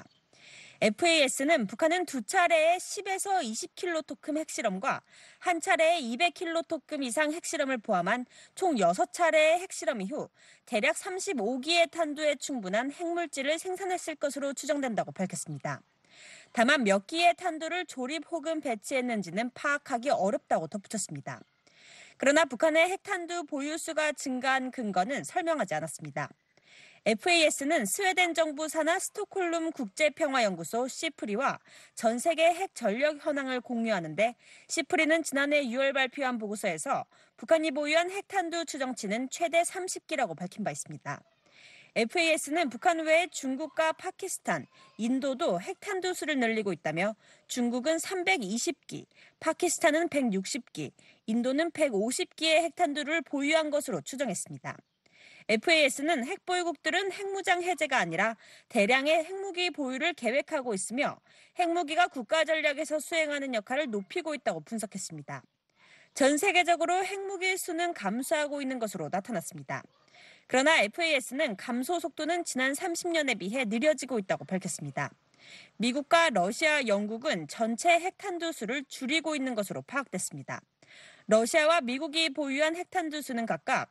에프에이에스는 북한은 두 차례의 십에서 이십 킬로토큼 핵실험과 한 차례의 이백 킬로토큼 이상 핵실험을 포함한 총 여섯 차례의 핵실험 이후 대략 삼십오 기의 탄두에 충분한 핵물질을 생산했을 것으로 추정된다고 밝혔습니다. 다만 몇 기의 탄두를 조립 혹은 배치했는지는 파악하기 어렵다고 덧붙였습니다. 그러나 북한의 핵탄두 보유수가 증가한 근거는 설명하지 않았습니다. 에프에이에스는 스웨덴 정부 산하 스톡홀름 국제평화연구소 시프리와 전 세계 핵 전력 현황을 공유하는데 시프리는 지난해 유월 발표한 보고서에서 북한이 보유한 핵탄두 추정치는 최대 삼십 기라고 밝힌 바 있습니다. 에프에이에스는 북한 외에 중국과 파키스탄, 인도도 핵탄두 수를 늘리고 있다며 중국은 삼백이십 기, 파키스탄은 백육십 기, 인도는 백오십 기의 핵탄두를 보유한 것으로 추정했습니다. 에프에이에스는 핵보유국들은 핵무장 해제가 아니라 대량의 핵무기 보유를 계획하고 있으며 핵무기가 국가 전략에서 수행하는 역할을 높이고 있다고 분석했습니다. 전 세계적으로 핵무기 수는 감소하고 있는 것으로 나타났습니다. 그러나 에프에이에스는 감소 속도는 지난 삼십 년에 비해 느려지고 있다고 밝혔습니다. 미국과 러시아, 영국은 전체 핵탄두 수를 줄이고 있는 것으로 파악됐습니다. 러시아와 미국이 보유한 핵탄두 수는 각각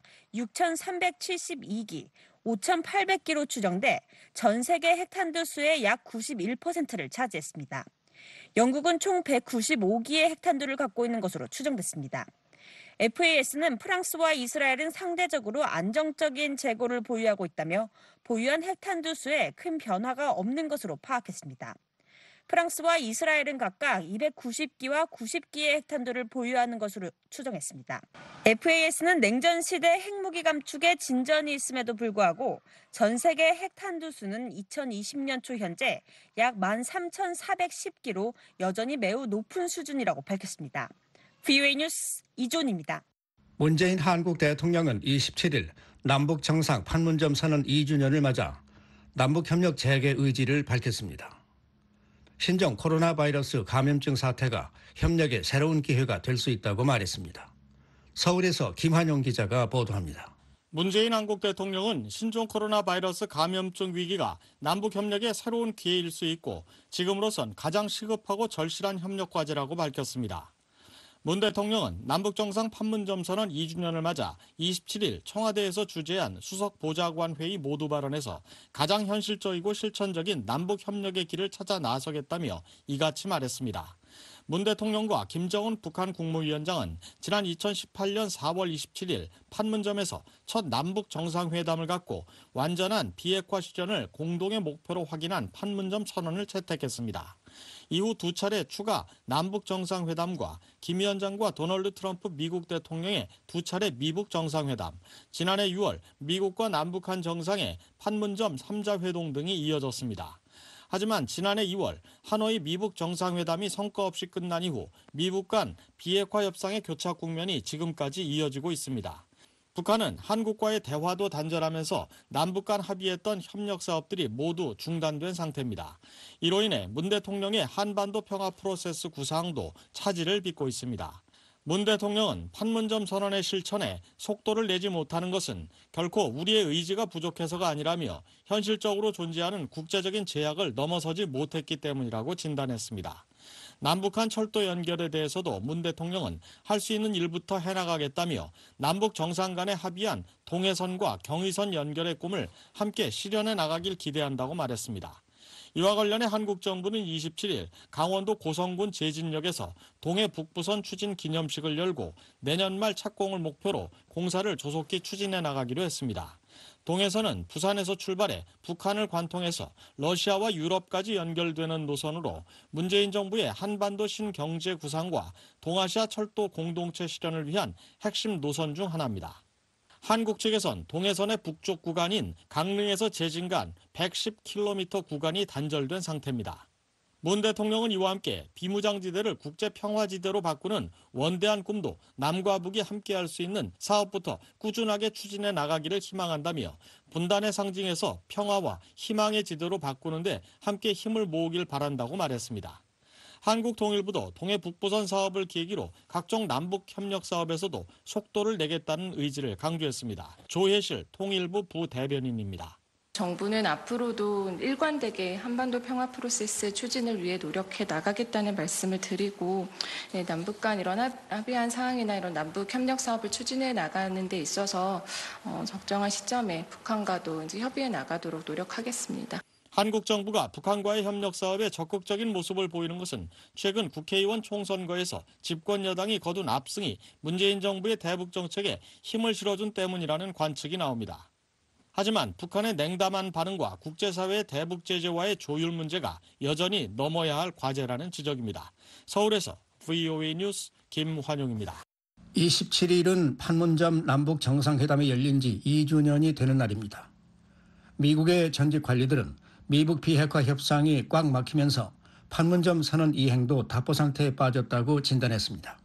육천삼백칠십이 기, 오천팔백 기로 추정돼 전 세계 핵탄두 수의 약 구십일 퍼센트를 차지했습니다. 영국은 총 백구십오 기의 핵탄두를 갖고 있는 것으로 추정됐습니다. 에프에이에스는 프랑스와 이스라엘은 상대적으로 안정적인 재고를 보유하고 있다며 보유한 핵탄두 수에 큰 변화가 없는 것으로 파악했습니다. 프랑스와 이스라엘은 각각 이백구십 기와 구십 기의 핵탄두를 보유하는 것으로 추정했습니다. 에프에이에스는 냉전 시대 핵무기 감축에 진전이 있음에도 불구하고 전 세계 핵탄두 수는 이천이십 년 초 현재 약 만 삼천사백십 기로 여전히 매우 높은 수준이라고 밝혔습니다. 브이오에이 뉴스 이존입니다. 문재인 한국 대통령은 이십칠 일 남북 정상 판문점 선언 이 주년을 맞아 남북협력 재개 의지를 밝혔습니다. 신종 코로나 바이러스 감염증 사태가 협력의 새로운 기회가 될 수 있다고 말했습니다. 서울에서 김한용 기자가 보도합니다. 문재인 한국 대통령은 신종 코로나 바이러스 감염증 위기가 남북 협력의 새로운 기회일 수 있고 지금으로선 가장 시급하고 절실한 협력 과제라고 밝혔습니다. 문 대통령은 남북 정상 판문점 선언 이 주년을 맞아 이십칠 일 청와대에서 주재한 수석 보좌관 회의 모두 발언에서 가장 현실적이고 실천적인 남북 협력의 길을 찾아 나서겠다며 이같이 말했습니다. 문 대통령과 김정은 북한 국무위원장은 지난 이천십팔 년 사월 이십칠 일 판문점에서 첫 남북 정상회담을 갖고 완전한 비핵화 실현을 공동의 목표로 확인한 판문점 선언을 채택했습니다. 이후 두 차례 추가 남북 정상회담과 김 위원장과 도널드 트럼프 미국 대통령의 두 차례 미북 정상회담, 지난해 유월 미국과 남북한 정상의 판문점 삼 자 회동 등이 이어졌습니다. 하지만 지난해 이월 하노이 미북 정상회담이 성과 없이 끝난 이후 미북 간 비핵화 협상의 교착 국면이 지금까지 이어지고 있습니다. 북한은 한국과의 대화도 단절하면서 남북 간 합의했던 협력 사업들이 모두 중단된 상태입니다. 이로 인해 문 대통령의 한반도 평화 프로세스 구상도 차질을 빚고 있습니다. 문 대통령은 판문점 선언의 실천에 속도를 내지 못하는 것은 결코 우리의 의지가 부족해서가 아니라며 현실적으로 존재하는 국제적인 제약을 넘어서지 못했기 때문이라고 진단했습니다. 남북한 철도 연결에 대해서도 문 대통령은 할 수 있는 일부터 해나가겠다며 남북 정상 간에 합의한 동해선과 경의선 연결의 꿈을 함께 실현해 나가길 기대한다고 말했습니다. 이와 관련해 한국 정부는 이십칠 일 강원도 고성군 제진역에서 동해 북부선 추진 기념식을 열고 내년 말 착공을 목표로 공사를 조속히 추진해 나가기로 했습니다. 동해선은 부산에서 출발해 북한을 관통해서 러시아와 유럽까지 연결되는 노선으로 문재인 정부의 한반도 신경제 구상과 동아시아 철도 공동체 실현을 위한 핵심 노선 중 하나입니다. 한국 측에선 동해선의 북쪽 구간인 강릉에서 제진 간 백십 킬로미터 구간이 단절된 상태입니다. 문 대통령은 이와 함께 비무장지대를 국제평화지대로 바꾸는 원대한 꿈도 남과 북이 함께할 수 있는 사업부터 꾸준하게 추진해 나가기를 희망한다며 분단의 상징에서 평화와 희망의 지대로 바꾸는데 함께 힘을 모으길 바란다고 말했습니다. 한국통일부도 동해 북부선 사업을 계기로 각종 남북 협력 사업에서도 속도를 내겠다는 의지를 강조했습니다. 조혜실 통일부 부대변인입니다. 정부는 앞으로도 일관되게 한반도 평화 프로세스 추진을 위해 노력해 나가겠다는 말씀을 드리고 네, 남북 간 이런 합의한 사항이나 이런 남북 협력 사업을 추진해 나가는 데 있어서 어, 적정한 시점에 북한과도 이제 협의해 나가도록 노력하겠습니다. 한국 정부가 북한과의 협력 사업에 적극적인 모습을 보이는 것은 최근 국회의원 총선거에서 집권 여당이 거둔 압승이 문재인 정부의 대북 정책에 힘을 실어준 때문이라는 관측이 나옵니다. 하지만 북한의 냉담한 반응과 국제사회의 대북 제재와의 조율 문제가 여전히 넘어야 할 과제라는 지적입니다. 서울에서 브이오에이 뉴스 김환용입니다. 이십칠 일은 판문점 남북 정상회담이 열린 지 이 주년이 되는 날입니다. 미국의 전직 관리들은 미북 비핵화 협상이 꽉 막히면서 판문점 선언 이행도 답보 상태에 빠졌다고 진단했습니다.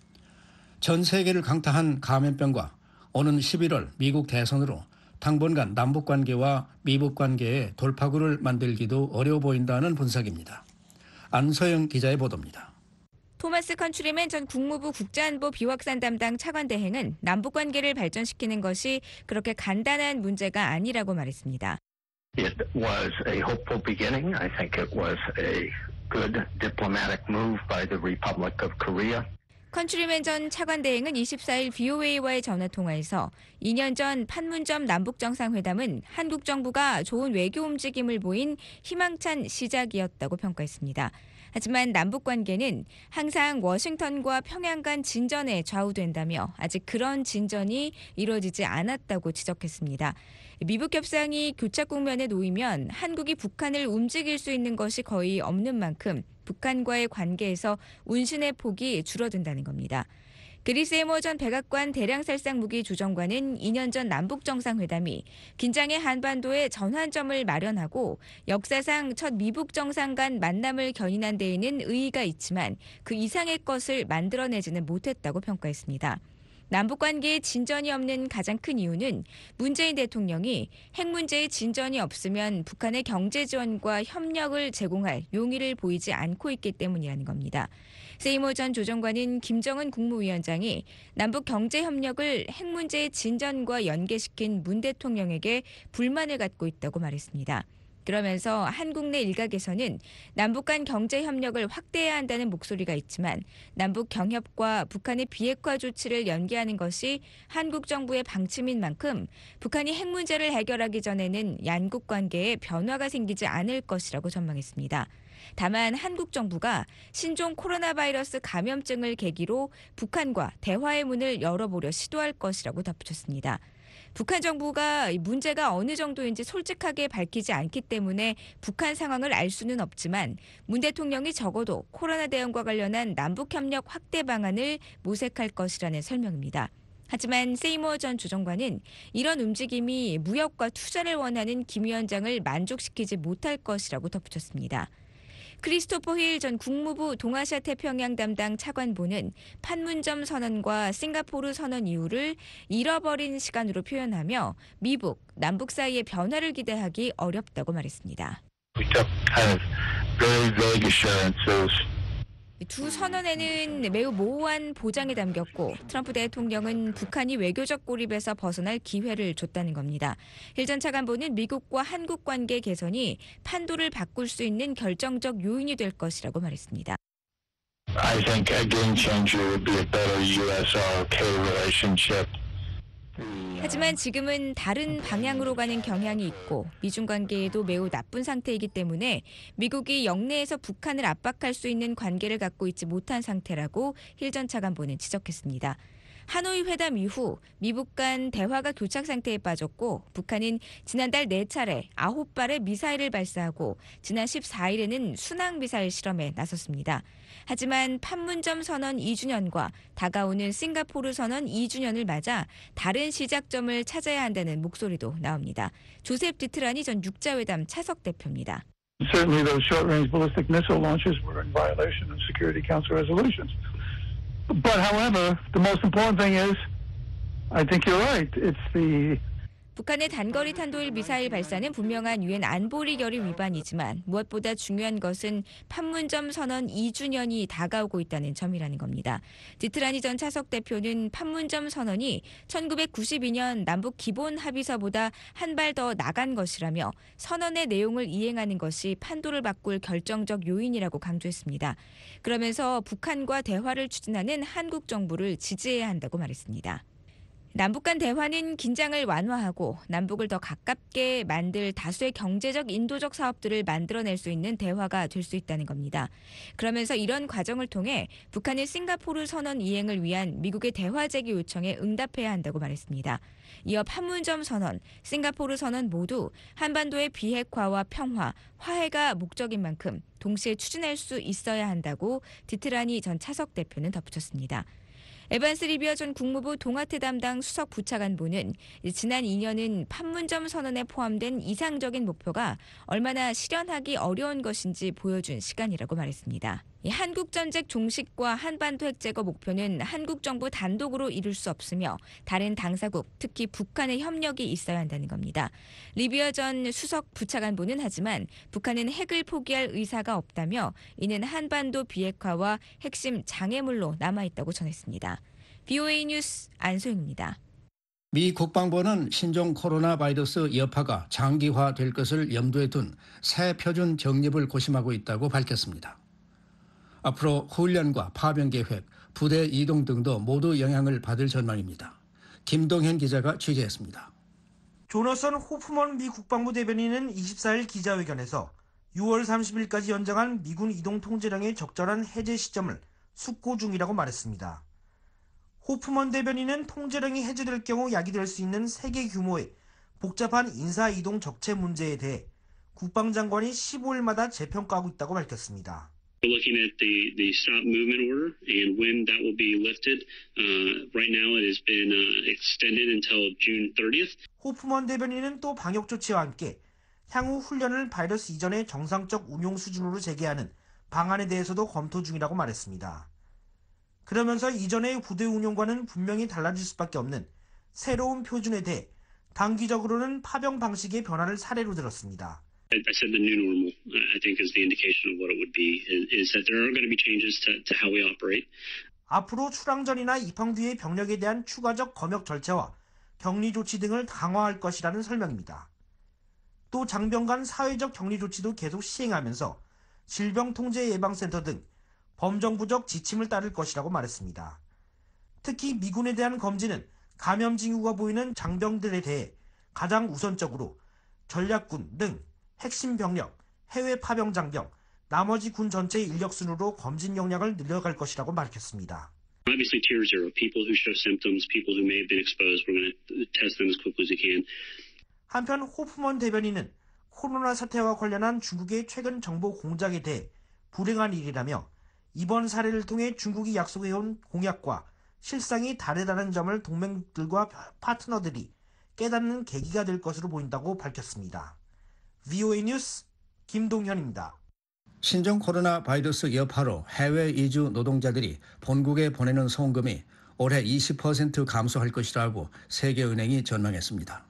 전 세계를 강타한 감염병과 오는 십일월 미국 대선으로 당분간 남북관계와 미북관계에 돌파구를 만들기도 어려워 보인다는 분석입니다. 안서영 기자의 보도입니다. 토마스 컨트리맨 전 국무부 국가안보 비확산 담당 차관대행은 남북관계를 발전시키는 것이 그렇게 간단한 문제가 아니라고 말했습니다. It was a hopeful beginning. I think it was a good diplomatic move by the Republic of Korea. 컨트리맨 전 차관대행은 이십사 일 브이오에이와의 전화통화에서 이 년 전 판문점 남북정상회담은 한국 정부가 좋은 외교 움직임을 보인 희망찬 시작이었다고 평가했습니다. 하지만 남북 관계는 항상 워싱턴과 평양 간 진전에 좌우된다며 아직 그런 진전이 이루어지지 않았다고 지적했습니다. 미북 협상이 교착 국면에 놓이면 한국이 북한을 움직일 수 있는 것이 거의 없는 만큼 북한과의 관계에서 운신의 폭이 줄어든다는 겁니다. 그리스 에모 전 백악관 대량살상 무기 조정관은 이 년 전 남북 정상회담이 긴장의 한반도에 전환점을 마련하고 역사상 첫 미북 정상 간 만남을 견인한 데에는 의의가 있지만 그 이상의 것을 만들어내지는 못했다고 평가했습니다. 남북관계에 진전이 없는 가장 큰 이유는 문재인 대통령이 핵 문제에 진전이 없으면 북한의 경제 지원과 협력을 제공할 용의를 보이지 않고 있기 때문이라는 겁니다. 세이모 전 조정관은 김정은 국무위원장이 남북 경제 협력을 핵 문제의 진전과 연계시킨 문 대통령에게 불만을 갖고 있다고 말했습니다. 그러면서 한국 내 일각에서는 남북 간 경제 협력을 확대해야 한다는 목소리가 있지만 남북 경협과 북한의 비핵화 조치를 연계하는 것이 한국 정부의 방침인 만큼 북한이 핵 문제를 해결하기 전에는 양국 관계에 변화가 생기지 않을 것이라고 전망했습니다. 다만 한국 정부가 신종 코로나 바이러스 감염증을 계기로 북한과 대화의 문을 열어보려 시도할 것이라고 덧붙였습니다. 북한 정부가 문제가 어느 정도인지 솔직하게 밝히지 않기 때문에 북한 상황을 알 수는 없지만 문 대통령이 적어도 코로나 대응과 관련한 남북협력 확대 방안을 모색할 것이라는 설명입니다. 하지만 세이모 전 조정관은 이런 움직임이 무역과 투자를 원하는 김 위원장을 만족시키지 못할 것이라고 덧붙였습니다. 크리스토퍼 힐 전 국무부 동아시아 태평양 담당 차관보는 판문점 선언과 싱가포르 선언 이후를 잃어버린 시간으로 표현하며 미북, 남북 사이의 변화를 기대하기 어렵다고 말했습니다. We took kind of very vague assurances. 두 선언에는 매우 모호한 보장이 담겼고 트럼프 대통령은 북한이 외교적 고립에서 벗어날 기회를 줬다는 겁니다. 힐 전 차관보는 미국과 한국 관계 개선이 판도를 바꿀 수 있는 결정적 요인이 될 것이라고 말했습니다. I think a game changer would be a better U S R K relationship. 하지만 지금은 다른 방향으로 가는 경향이 있고 미중 관계에도 매우 나쁜 상태이기 때문에 미국이 영내에서 북한을 압박할 수 있는 관계를 갖고 있지 못한 상태라고 힐 전 차관보는 지적했습니다. 하노이 회담 이후 미북 간 대화가 교착 상태에 빠졌고 북한은 지난달 네 차례 아홉 발의 미사일을 발사하고 지난 십사 일에는 순항미사일 실험에 나섰습니다. 하지만 판문점 선언 이 주년과 다가오는 싱가포르 선언 이 주년을 맞아 다른 시작점을 찾아야 한다는 목소리도 나옵니다. 조셉 디트라니 전 육자회담 차석 대표입니다. Certainly those short-range ballistic missile launches were in violation of Security Council resolutions. But however, the most important thing is, I think you're right, it's the 북한의 단거리 탄도일 미사일 발사는 분명한 유엔 안보리 결의 위반이지만 무엇보다 중요한 것은 판문점 선언 이 주년이 다가오고 있다는 점이라는 겁니다. 디트라니 전 차석 대표는 판문점 선언이 천구백구십이 년 남북 기본 합의서보다 한 발 더 나간 것이라며 선언의 내용을 이행하는 것이 판도를 바꿀 결정적 요인이라고 강조했습니다. 그러면서 북한과 대화를 추진하는 한국 정부를 지지해야 한다고 말했습니다. 남북 간 대화는 긴장을 완화하고 남북을 더 가깝게 만들 다수의 경제적 인도적 사업들을 만들어낼 수 있는 대화가 될 수 있다는 겁니다. 그러면서 이런 과정을 통해 북한은 싱가포르 선언 이행을 위한 미국의 대화 제기 요청에 응답해야 한다고 말했습니다. 이어 판문점 선언, 싱가포르 선언 모두 한반도의 비핵화와 평화, 화해가 목적인 만큼 동시에 추진할 수 있어야 한다고 디트라니 전 차석 대표는 덧붙였습니다. 에반스 리비어 전 국무부 동아태 담당 수석 부차관보는 지난 이 년은 판문점 선언에 포함된 이상적인 목표가 얼마나 실현하기 어려운 것인지 보여준 시간이라고 말했습니다. 한국 전쟁 종식과 한반도 핵 제거 목표는 한국 정부 단독으로 이룰 수 없으며 다른 당사국, 특히 북한의 협력이 있어야 한다는 겁니다. 리비어 전 수석 부차관보는 하지만 북한은 핵을 포기할 의사가 없다며 이는 한반도 비핵화와 핵심 장애물로 남아있다고 전했습니다. 비오에이 뉴스 안소영입니다. 미 국방부는 신종 코로나 바이러스 여파가 장기화될 것을 염두에 둔 새 표준 정립을 고심하고 있다고 밝혔습니다. 앞으로 훈련과 파병 계획, 부대 이동 등도 모두 영향을 받을 전망입니다. 김동현 기자가 취재했습니다. 조너선 호프먼 미 국방부 대변인은 이십사 일 기자회견에서 유월 삼십일까지 연장한 미군 이동 통제령의 적절한 해제 시점을 숙고 중이라고 말했습니다. 호프먼 대변인은 통제령이 해제될 경우 야기될 수 있는 세계 규모의 복잡한 인사이동 적체 문제에 대해 국방장관이 십오 일마다 재평가하고 있다고 밝혔습니다. We're looking at the, the stop movement order and when that will be lifted. Uh, right now it has been uh, extended until June thirtieth. 호프먼 대변인은 또 방역 조치와 함께 향후 훈련을 바이러스 이전의 정상적 운용 수준으로 재개하는 방안에 대해서도 검토 중이라고 말했습니다. 그러면서 이전의 부대 운용과는 분명히 달라질 수밖에 없는 새로운 표준에 대해 단기적으로는 파병 방식의 변화를 사례로 들었습니다. I said the new normal, I think, is the indication of what it would be, is that there are going to be changes to, to how we operate. 앞으로 출항 전이나 입항 뒤의 병력에 대한 추가적 검역 절차와 격리 조치 등을 강화할 것이라는 설명입니다. 또 장병간 사회적 격리 조치도 계속 시행하면서 질병통제예방센터 등 범정부적 지침을 따를 것이라고 말했습니다. 특히 미군에 대한 검진은 감염 징후가 보이는 장병들에 대해 가장 우선적으로 전략군 등 핵심 병력, 해외 파병 장병, 나머지 군 전체의 인력 순으로 검진 역량을 늘려갈 것이라고 밝혔습니다. Obviously, tier zero, people who show symptoms, people who may have been exposed, we're going to test them as quickly as we can. 한편 호프먼 대변인은 코로나 사태와 관련한 중국의 최근 정보 공작에 대해 불행한 일이라며 이번 사례를 통해 중국이 약속해온 공약과 실상이 다르다는 점을 동맹들과 파트너들이 깨닫는 계기가 될 것으로 보인다고 밝혔습니다. 브이오에이 뉴스 김동현입니다. 신종 코로나 바이러스 여파로 해외 이주 노동자들이 본국에 보내는 송금이 올해 이십 퍼센트 감소할 것이라고 세계은행이 전망했습니다.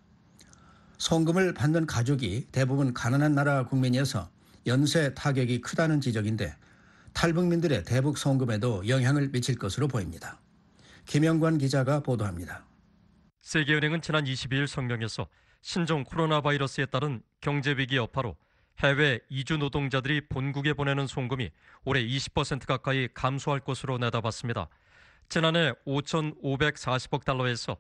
송금을 받는 가족이 대부분 가난한 나라 국민이어서 연쇄 타격이 크다는 지적인데 탈북민들의 대북 송금에도 영향을 미칠 것으로 보입니다. 김영관 기자가 보도합니다. 세계은행은 지난 이십이일 성명에서 신종 코로나 바이러스에 따른 경제위기 여파로 해외 이주 노동자들이 본국에 보내는 송금이 올해 이십 퍼센트 가까이 감소할 것으로 내다봤습니다. 지난해 오천오백사십억 달러에서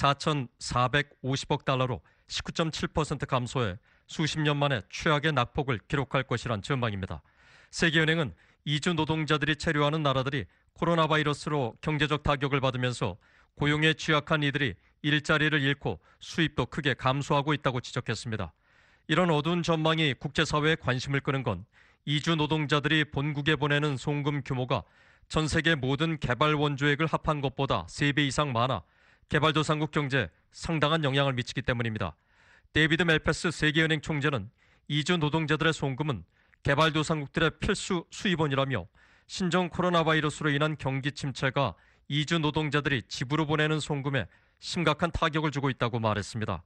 사천사백오십억 달러로 십구 점 칠 퍼센트 감소해 수십 년 만에 최악의 낙폭을 기록할 것이란 전망입니다. 세계은행은 이주 노동자들이 체류하는 나라들이 코로나 바이러스로 경제적 타격을 받으면서 고용에 취약한 이들이 일자리를 잃고 수입도 크게 감소하고 있다고 지적했습니다. 이런 어두운 전망이 국제사회에 관심을 끄는 건 이주 노동자들이 본국에 보내는 송금 규모가 전 세계 모든 개발 원조액을 합한 것보다 세 배 이상 많아 개발도상국 경제에 상당한 영향을 미치기 때문입니다. 데이비드 멜패스 세계은행 총재는 이주 노동자들의 송금은 개발도상국들의 필수 수입원이라며 신종 코로나 바이러스로 인한 경기 침체가 이주 노동자들이 집으로 보내는 송금에 심각한 타격을 주고 있다고 말했습니다.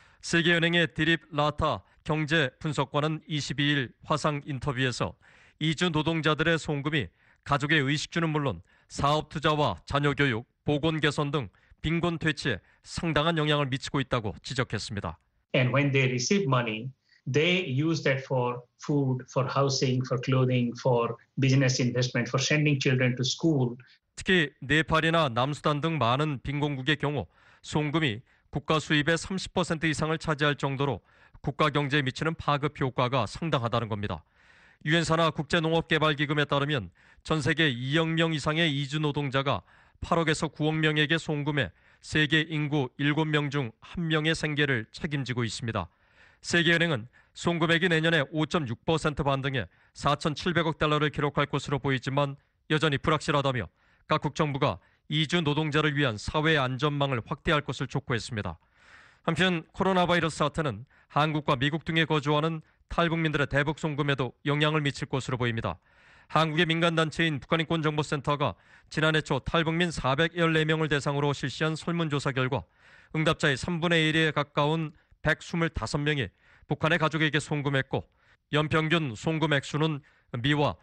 세계은행의 디립 라타 경제 분석관은 이십이일 화상 인터뷰에서 이주 노동자들의 송금이 가족의 의식주는 물론 사업 투자와 자녀 교육, 보건 개선 등 빈곤 퇴치에 상당한 영향을 미치고 있다고 지적했습니다. And when they receive money, they use that for food, for housing, for clothing, for business investment, for sending children to school. 특히 네팔이나 남수단 등 많은 빈곤국의 경우 송금이 국가 수입의 삼십 퍼센트 이상을 차지할 정도로 국가 경제에 미치는 파급 효과가 상당하다는 겁니다. 유엔사나 국제농업개발기금에 따르면 전 세계 이억 명 이상의 이주 노동자가 팔억에서 구억 명에게 송금해 세계 인구 일곱 명 중 한 명의 생계를 책임지고 있습니다. 세계은행은 송금액이 내년에 오 점 육 퍼센트 반등해 사천칠백억 달러를 기록할 것으로 보이지만 여전히 불확실하다며 각국 정부가 이주 노동자를 위한 사회 안전망을 확대할 것을 촉구했습니다. 한편 코로나 바이러스 사태는 한국과 미국 등에 거주하는 탈북민들의 대북 송금에도 영향을 미칠 것으로 보입니다. 한국의 민간단체인 북한인권정보센터가 지난해 초 탈북민 사백십사 명을 대상으로 실시한 설문조사 결과 응답자의 삼분의 일에 가까운 백이십오 명이 북한의 가족에게 송금했고 연평균 송금 액수는 미화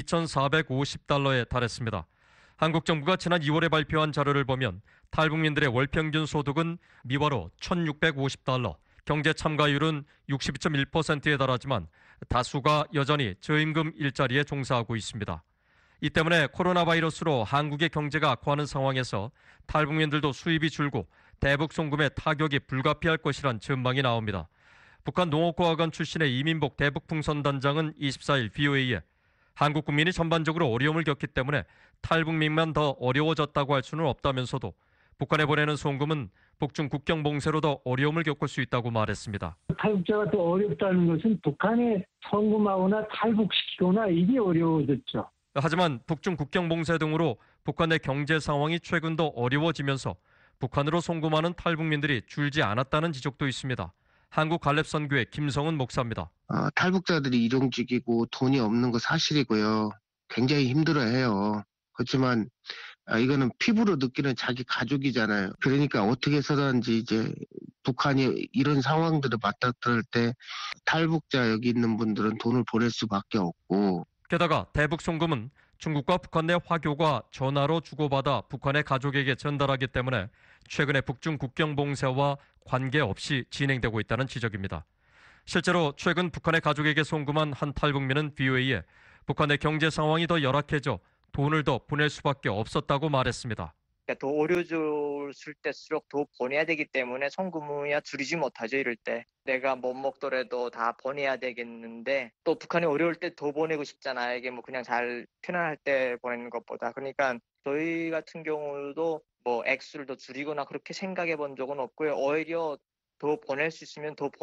이천사백오십 달러에 달했습니다. 한국 정부가 지난 이월에 발표한 자료를 보면 탈북민들의 월평균 소득은 미화로 천육백오십 달러, 경제 참가율은 육십이 점 일 퍼센트에 달하지만 다수가 여전히 저임금 일자리에 종사하고 있습니다. 이 때문에 코로나 바이러스로 한국의 경제가 악화하는 상황에서 탈북민들도 수입이 줄고 대북 송금의 타격이 불가피할 것이란 전망이 나옵니다. 북한 농업과학원 출신의 이민복 대북풍선단장은 이십사일 비오에이에 한국 국민이 전반적으로 어려움을 겪기 때문에 탈북민만 더 어려워졌다고 할 수는 없다면서도 북한에 보내는 송금은 북중 국경 봉쇄로 더 어려움을 겪을 수 있다고 말했습니다. 탈북자가 더 어렵다는 것은 북한에 송금하거나 탈북시키거나 이게 어려워졌죠. 하지만 북중 국경 봉쇄 등으로 북한 내 경제 상황이 최근 더 어려워지면서 북한으로 송금하는 탈북민들이 줄지 않았다는 지적도 있습니다. 한국 갈렙선교회 김성은 목사입니다. 어, 탈북자들이 일용직이고 돈이 없는 거 사실이고요. 굉장히 힘들어해요. 그렇지만 아, 이거는 피부로 느끼는 자기 가족이잖아요. 그러니까 어떻게 해서든지 이제 북한이 이런 상황들을 맞닥뜨릴 때 탈북자 여기 있는 분들은 돈을 보낼 수밖에 없고. 게다가 대북 송금은 중국과 북한 내 화교가 전화로 주고받아 북한의 가족에게 전달하기 때문에 최근에 북중 국경 봉쇄와 관계없이 진행되고 있다는 지적입니다. 실제로 최근 북한의 가족에게 송금한 한 탈북민은 비오에이에 북한의 경제 상황이 더 열악해져 돈을 더 보낼 수밖에 없었다고 말했습니다. 더 어려워졌을 때일수록 더 보내야 되기 때문에 송금이야 줄이지 못하죠. 이럴 때 내가 못 먹더라도 다 보내야 되겠는데 또 북한이 어려울 때 더 보내고 싶잖아요. 이게 뭐 그냥 잘 편안할 때 보내는 것보다. 그러니까 저희 같은 경우도 뭐 액수를 더 줄이거나 그렇게 생각해 본 적은 없고요. 오히려 더 보낼 수 있으면 더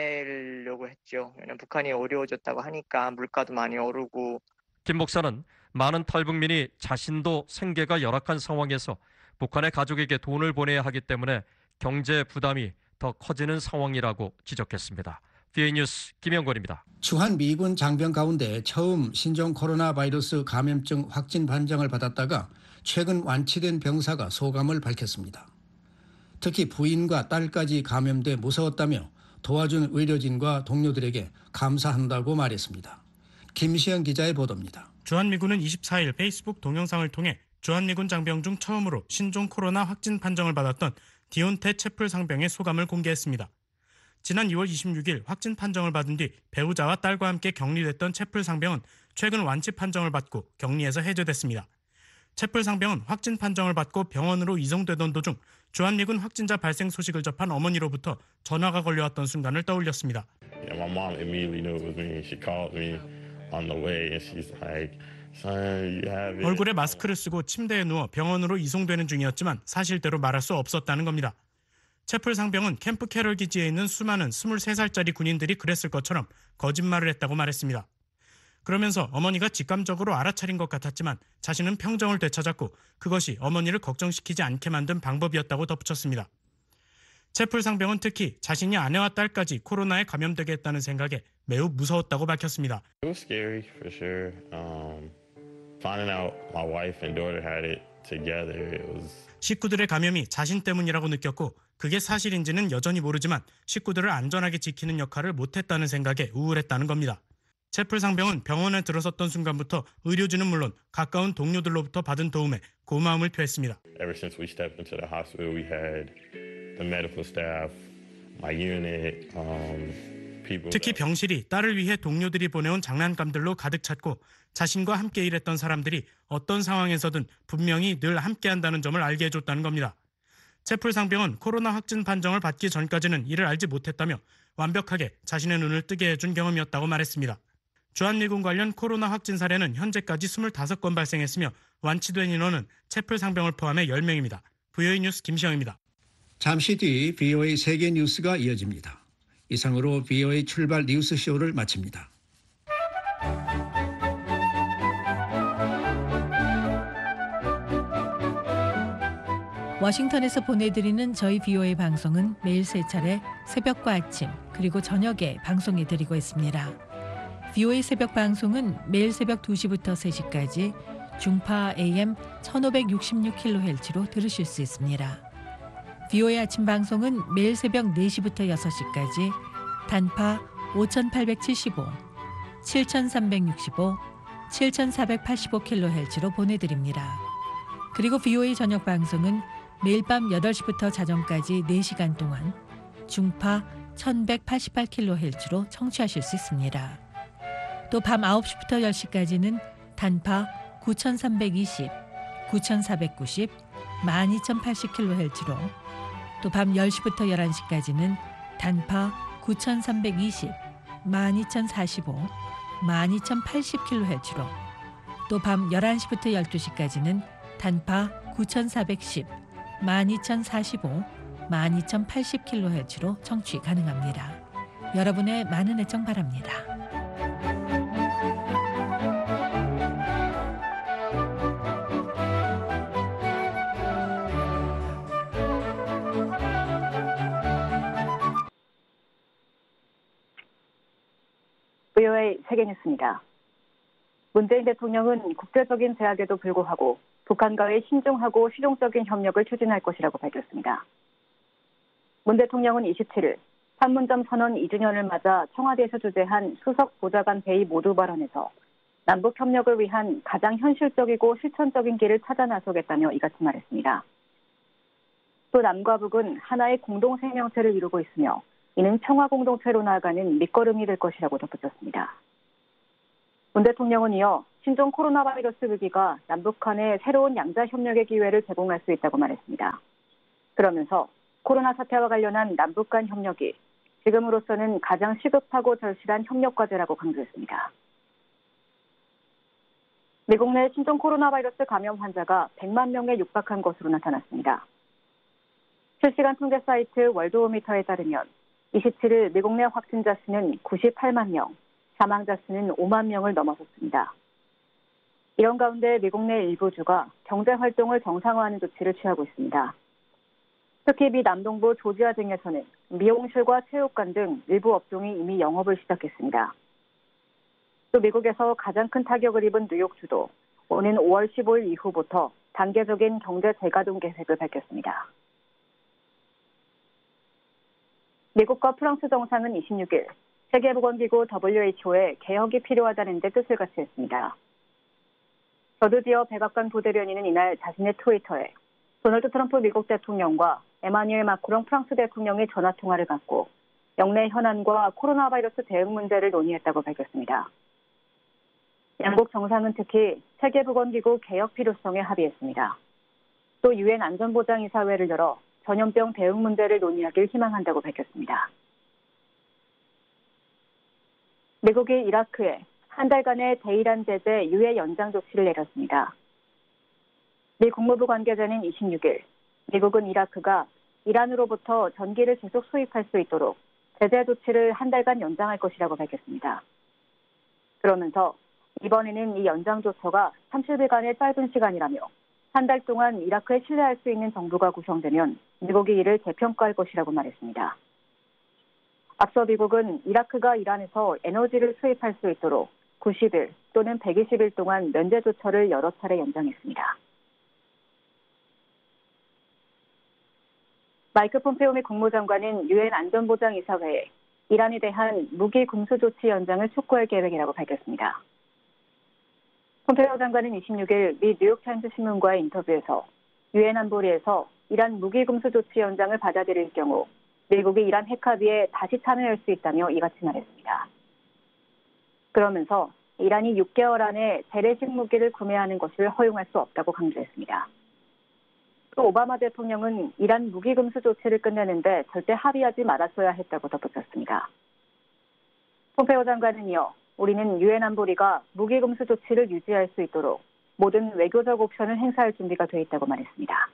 보내려고 했죠. 왜냐면 북한이 어려워졌다고 하니까 물가도 많이 오르고. 김 목사는 많은 탈북민이 자신도 생계가 열악한 상황에서 북한의 가족에게 돈을 보내야 하기 때문에 경제 부담이 더 커지는 상황이라고 지적했습니다. 비오에이 뉴스 김영권입니다. 주한 미군 장병 가운데 처음 신종 코로나 바이러스 감염증 확진 판정을 받았다가 최근 완치된 병사가 소감을 밝혔습니다. 특히 부인과 딸까지 감염돼 무서웠다며 도와준 의료진과 동료들에게 감사한다고 말했습니다. 김시영 기자의 보도입니다. 주한미군은 이십사일 페이스북 동영상을 통해 주한미군 장병 중 처음으로 신종 코로나 확진 판정을 받았던 디온테 채플 상병의 소감을 공개했습니다. 지난 이월 이십육일 확진 판정을 받은 뒤 배우자와 딸과 함께 격리됐던 채플 상병은 최근 완치 판정을 받고 격리에서 해제됐습니다. 채플 상병은 확진 판정을 받고 병원으로 이송되던 도중 주한미군 확진자 발생 소식을 접한 어머니로부터 전화가 걸려왔던 순간을 떠올렸습니다. Yeah, my mom immediately knew it was me. She called me on the way and she's like, son, you have it. 얼굴에 마스크를 쓰고 침대에 누워 병원으로 이송되는 중이었지만 사실대로 말할 수 없었다는 겁니다. 채플 상병은 캠프 캐럴 기지에 있는 수많은 스물세 살짜리 군인들이 그랬을 것처럼 거짓말을 했다고 말했습니다. 그러면서 어머니가 직감적으로 알아차린 것 같았지만 자신은 평정을 되찾았고 그것이 어머니를 걱정시키지 않게 만든 방법이었다고 덧붙였습니다. 채플 상병은 특히 자신이 아내와 딸까지 코로나에 감염되게 했다는 생각에 매우 무서웠다고 밝혔습니다. It was scary for sure. Um, finding out my wife and daughter had it together, it was. 식구들의 감염이 자신 때문이라고 느꼈고 그게 사실인지는 여전히 모르지만 식구들을 안전하게 지키는 역할을 못했다는 생각에 우울했다는 겁니다. 채플 상병은 병원에 들어섰던 순간부터 의료진은 물론 가까운 동료들로부터 받은 도움에 고마움을 표했습니다. Ever since we stepped into the hospital, we had the medical staff, my unit, um, people. 특히 병실이 딸을 위해 동료들이 보내온 장난감들로 가득 찼고 자신과 함께 일했던 사람들이 어떤 상황에서든 분명히 늘 함께한다는 점을 알게 해줬다는 겁니다. 채플 상병은 코로나 확진 판정을 받기 전까지는 이를 알지 못했다며 완벽하게 자신의 눈을 뜨게 해준 경험이었다고 말했습니다. 주한미군 관련 코로나 확진 사례는 현재까지 이십오 건 발생했으며 완치된 인원은 채플 상병을 포함해 열 명입니다. 비오에이 뉴스 김시영입니다. 잠시 뒤 비오에이 세계 뉴스가 이어집니다. 이상으로 비오에이 출발 뉴스쇼를 마칩니다. 워싱턴에서 보내드리는 저희 비오에이 방송은 매일 세 차례 새벽과 아침 그리고 저녁에 방송해드리고 있습니다. 비오에이 새벽 방송은 매일 새벽 두 시부터 세 시까지 중파 에이엠 천오백육십육 킬로헤르츠로 들으실 수 있습니다. 비오에이 아침 방송은 매일 새벽 네 시부터 여섯 시까지 단파 오천팔백칠십오, 칠천삼백육십오, 칠천사백팔십오 킬로헤르츠로 보내드립니다. 그리고 비오에이 저녁 방송은 매일 밤 여덟 시부터 자정까지 네 시간 동안 중파 천백팔십팔 킬로헤르츠로 청취하실 수 있습니다. 또 밤 아홉 시부터 열 시까지는 단파 구천삼백이십, 구천사백구십, 만 이천팔십 킬로헤르츠로 또 밤 열 시부터 열한 시까지는 단파 구천삼백이십, 만 이천사십오, 만 이천팔십 킬로헤르츠로 또 밤 열한 시부터 열두 시까지는 단파 구천사백십, 만 이천사십오, 만 이천팔십 킬로헤르츠로 청취 가능합니다. 여러분의 많은 애청 바랍니다. 브이오에이 세계뉴스입니다. 문재인 대통령은 국제적인 제약에도 불구하고 북한과의 신중하고 실용적인 협력을 추진할 것이라고 밝혔습니다. 문 대통령은 이십칠일 판문점 선언 이 주년을 맞아 청와대에서 주재한 수석 보좌관 회의 모두 발언에서 남북 협력을 위한 가장 현실적이고 실천적인 길을 찾아 나서겠다며 이같이 말했습니다. 또 남과 북은 하나의 공동 생명체를 이루고 있으며 이는 평화 공동체로 나아가는 밑거름이 될 것이라고 덧붙였습니다. 문 대통령은 이어 신종 코로나 바이러스 위기가 남북 간의 새로운 양자 협력의 기회를 제공할 수 있다고 말했습니다. 그러면서 코로나 사태와 관련한 남북 간 협력이 지금으로서는 가장 시급하고 절실한 협력 과제라고 강조했습니다. 미국 내 신종 코로나 바이러스 감염 환자가 백만 명에 육박한 것으로 나타났습니다. 실시간 통계 사이트 월드오미터에 따르면 이십칠일 미국 내 확진자 수는 구십팔만 명, 사망자 수는 오만 명을 넘어섰습니다. 이런 가운데 미국 내 일부 주가 경제 활동을 정상화하는 조치를 취하고 있습니다. 특히 미 남동부 조지아 등에서는 미용실과 체육관 등 일부 업종이 이미 영업을 시작했습니다. 또 미국에서 가장 큰 타격을 입은 뉴욕주도 오는 오월 십오일 이후부터 단계적인 경제 재가동 계획을 밝혔습니다. 미국과 프랑스 정상은 이십육일 세계보건기구 더블유에이치오에 개혁이 필요하다는 데 뜻을 같이 했습니다. 저드디어 백악관 부대변인은 이날 자신의 트위터에 도널드 트럼프 미국 대통령과 에마뉘엘 마크롱 프랑스 대통령이 전화통화를 갖고 영내 현안과 코로나 바이러스 대응 문제를 논의했다고 밝혔습니다. 양국 정상은 특히 세계보건기구 개혁 필요성에 합의했습니다. 또 유엔 안전보장이사회를 열어 전염병 대응 문제를 논의하길 희망한다고 밝혔습니다. 미국이 이라크에 한 달간의 대이란 제재 유예 연장 조치를 내렸습니다. 미 국무부 관계자는 이십육일 미국은 이라크가 이란으로부터 전기를 계속 수입할 수 있도록 제재 조치를 한 달간 연장할 것이라고 밝혔습니다. 그러면서 이번에는 이 연장 조처가 삼십 일간의 짧은 시간이라며 한 달 동안 이라크에 신뢰할 수 있는 정부가 구성되면 미국이 이를 재평가할 것이라고 말했습니다. 앞서 미국은 이라크가 이란에서 에너지를 수입할 수 있도록 구십 일 또는 백이십 일 동안 면제 조처를 여러 차례 연장했습니다. 마이크 폼페오 미 국무장관은 유엔 안전보장이사회에 이란에 대한 무기 금수 조치 연장을 촉구할 계획이라고 밝혔습니다. 폼페오 장관은 이십육일 미 뉴욕타임스 신문과의 인터뷰에서 유엔 안보리에서 이란 무기 금수 조치 연장을 받아들일 경우 미국이 이란 핵합의에 다시 참여할 수 있다며 이같이 말했습니다. 그러면서 이란이 육 개월 안에 재래식 무기를 구매하는 것을 허용할 수 없다고 강조했습니다. 또 오바마 대통령은 이란 무기 금수 조치를 끝내는데 절대 합의하지 말았어야 했다고 덧붙였습니다. 폼페오 장관은 이어 우리는 유엔 안보리가 무기 금수 조치를 유지할 수 있도록 모든 외교적 옵션을 행사할 준비가 돼 있다고 말했습니다.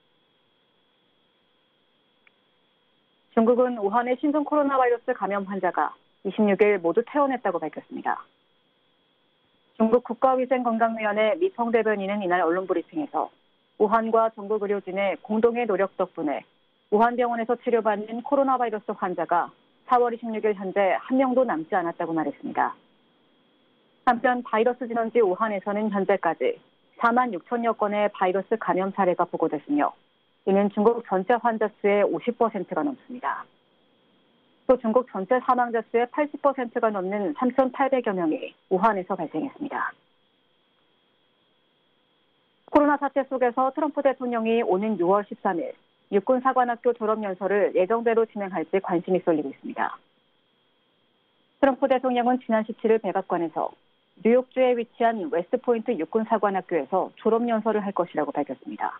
중국은 우한의 신종 코로나 바이러스 감염 환자가 이십육일 모두 퇴원했다고 밝혔습니다. 중국 국가위생건강위원회 미청 대변인은 이날 언론 브리핑에서 우한과 전국 의료진의 공동의 노력 덕분에 우한병원에서 치료받는 코로나 바이러스 환자가 사월 이십육일 현재 한 명도 남지 않았다고 말했습니다. 한편 바이러스 진원지 우한에서는 현재까지 사만 육천여 건의 바이러스 감염 사례가 보고됐으며 이는 중국 전체 환자 수의 오십 퍼센트가 넘습니다. 또 중국 전체 사망자 수의 팔십 퍼센트가 넘는 삼천팔백여 명이 우한에서 발생했습니다. 코로나 사태 속에서 트럼프 대통령이 오는 유월 십삼일 육군사관학교 졸업연설을 예정대로 진행할지 관심이 쏠리고 있습니다. 트럼프 대통령은 지난 십칠일 백악관에서 뉴욕주에 위치한 웨스트포인트 육군사관학교에서 졸업연설을 할 것이라고 밝혔습니다.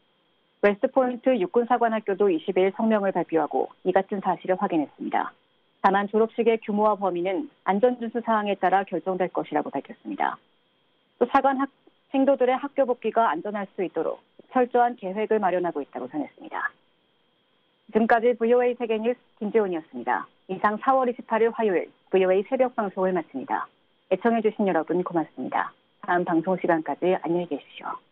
웨스트포인트 육군사관학교도 이십일 성명을 발표하고 이 같은 사실을 확인했습니다. 다만 졸업식의 규모와 범위는 안전준수 사항에 따라 결정될 것이라고 밝혔습니다. 또 차관 학, 생도들의 학교 복귀가 안전할 수 있도록 철저한 계획을 마련하고 있다고 전했습니다. 지금까지 브이오에이 세계뉴스 김재훈이었습니다. 이상 사월 이십팔일 화요일 브이오에이 새벽 방송을 마칩니다. 애청해주신 여러분 고맙습니다. 다음 방송 시간까지 안녕히 계십시오.